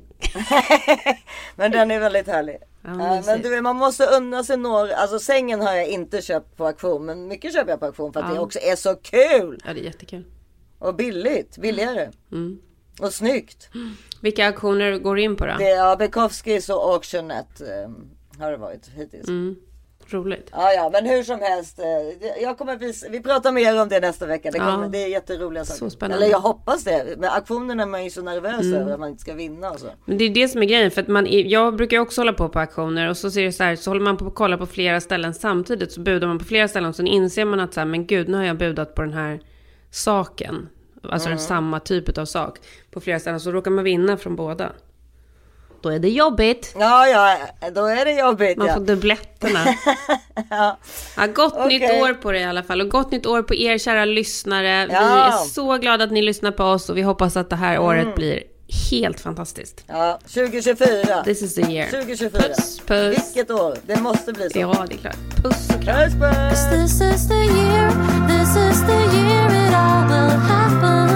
Men den är väldigt härlig. Ja, men, men du, man måste unna sig några. Alltså sängen har jag inte köpt på auktion. Men mycket köper jag på auktion för att ja. det också är så kul. Ja, det är jättekul. Och billigt, billigare. Mm. Och snyggt. Vilka auktioner går in på då? Det är Bukowskis och Auctionet um, har det varit hittills. Mm. Roligt. Ja, ja, men hur som helst. Jag kommer visa, vi pratar mer om det nästa vecka. Det, kommer, ja. det är jätteroliga saker. Så spännande. Eller jag hoppas det. Men auktionerna är man ju så nervös mm. över att man inte ska vinna. Och så. Men det är det som är grejen. För att man, jag brukar också hålla på på auktioner. Och så ser det så här, så håller man på att kolla på flera ställen samtidigt. Så budar man på flera ställen. Och så inser man att så här, men gud, nu har jag budat på den här saken. Alltså mm. samma typ av sak på flera ställen, så råkar man vinna från båda. Då är det jobbigt. Ja, ja, då är det jobbigt. Man ja. får dubbletterna. ja. Ja, gott okay. nytt år på det i alla fall. Och gott nytt år på er kära lyssnare. Ja. Vi är så glada att ni lyssnar på oss. Och vi hoppas att det här mm. året blir helt fantastiskt. Ja, tjugo tjugofyra. This is the year. tjugo tjugofyra. Puss, puss. Vilket år? Det måste bli så. Ja, det är klart. Puss och kram. Puss, puss. This is the year. This is the year it all will happen.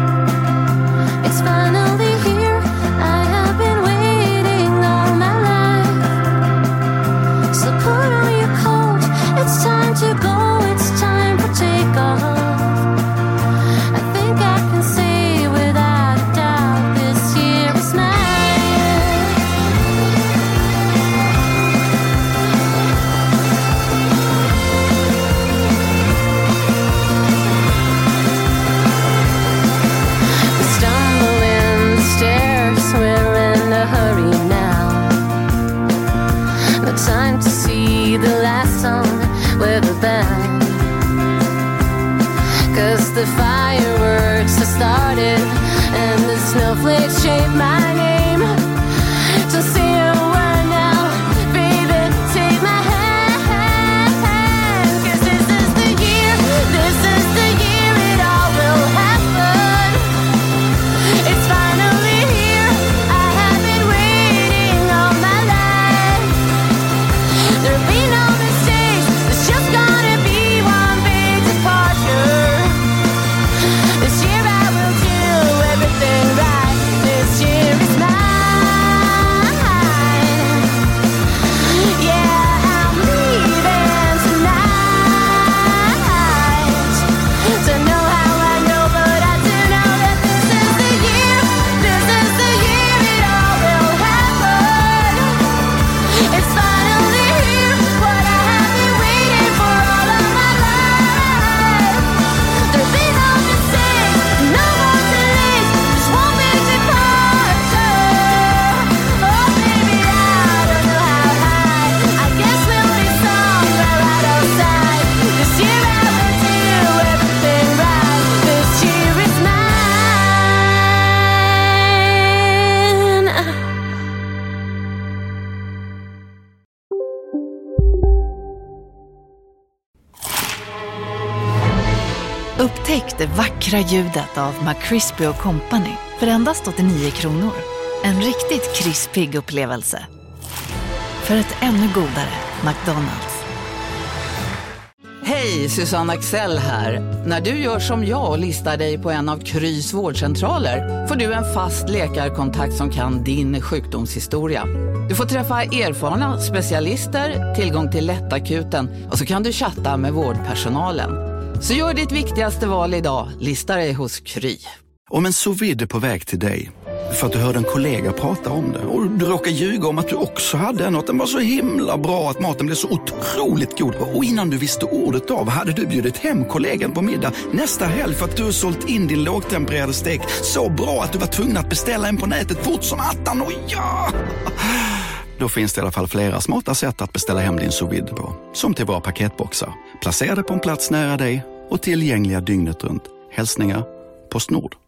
It's finally here. I have been waiting all my life. So put on your coat. It's time to go. It's time for takeoff. I think I can say without a doubt this year is mine. Time to see the last song with a band, 'cause the fireworks have started and the snowflakes shape my name. To see a word now, baby, take my hand, 'cause this is the year, this is the year it all will happen. It's finally here, I have been waiting. Upptäck det vackra ljudet av McCrispy och Company för endast åttionio kronor. En riktigt krispig upplevelse. För ett ännu godare McDonald's. Hej, Susanne Axel här. När du gör som jag och listar dig på en av Krys vårdcentraler får du en fast läkarkontakt som kan din sjukdomshistoria. Du får träffa erfarna specialister, tillgång till lättakuten och så kan du chatta med vårdpersonalen. Så gör ditt viktigaste val idag, listar dig hos Kry. Om en sous vide är på väg till dig för att du hörde en kollega prata om det och du råkar ljuga om att du också hade en och att den var så himla bra att maten blev så otroligt god. Och innan du visste ordet av hade du bjudit hem kollegan på middag nästa helg för att du har sålt in din lågtempererade stek så bra att du var tvungen att beställa en på nätet fort som attan. Och ja! Då finns det i alla fall flera smarta sätt att beställa hem din sous vide på. Som till våra paketboxar. Placerade på en plats nära dig och tillgängliga dygnet runt. Hälsningar, PostNord.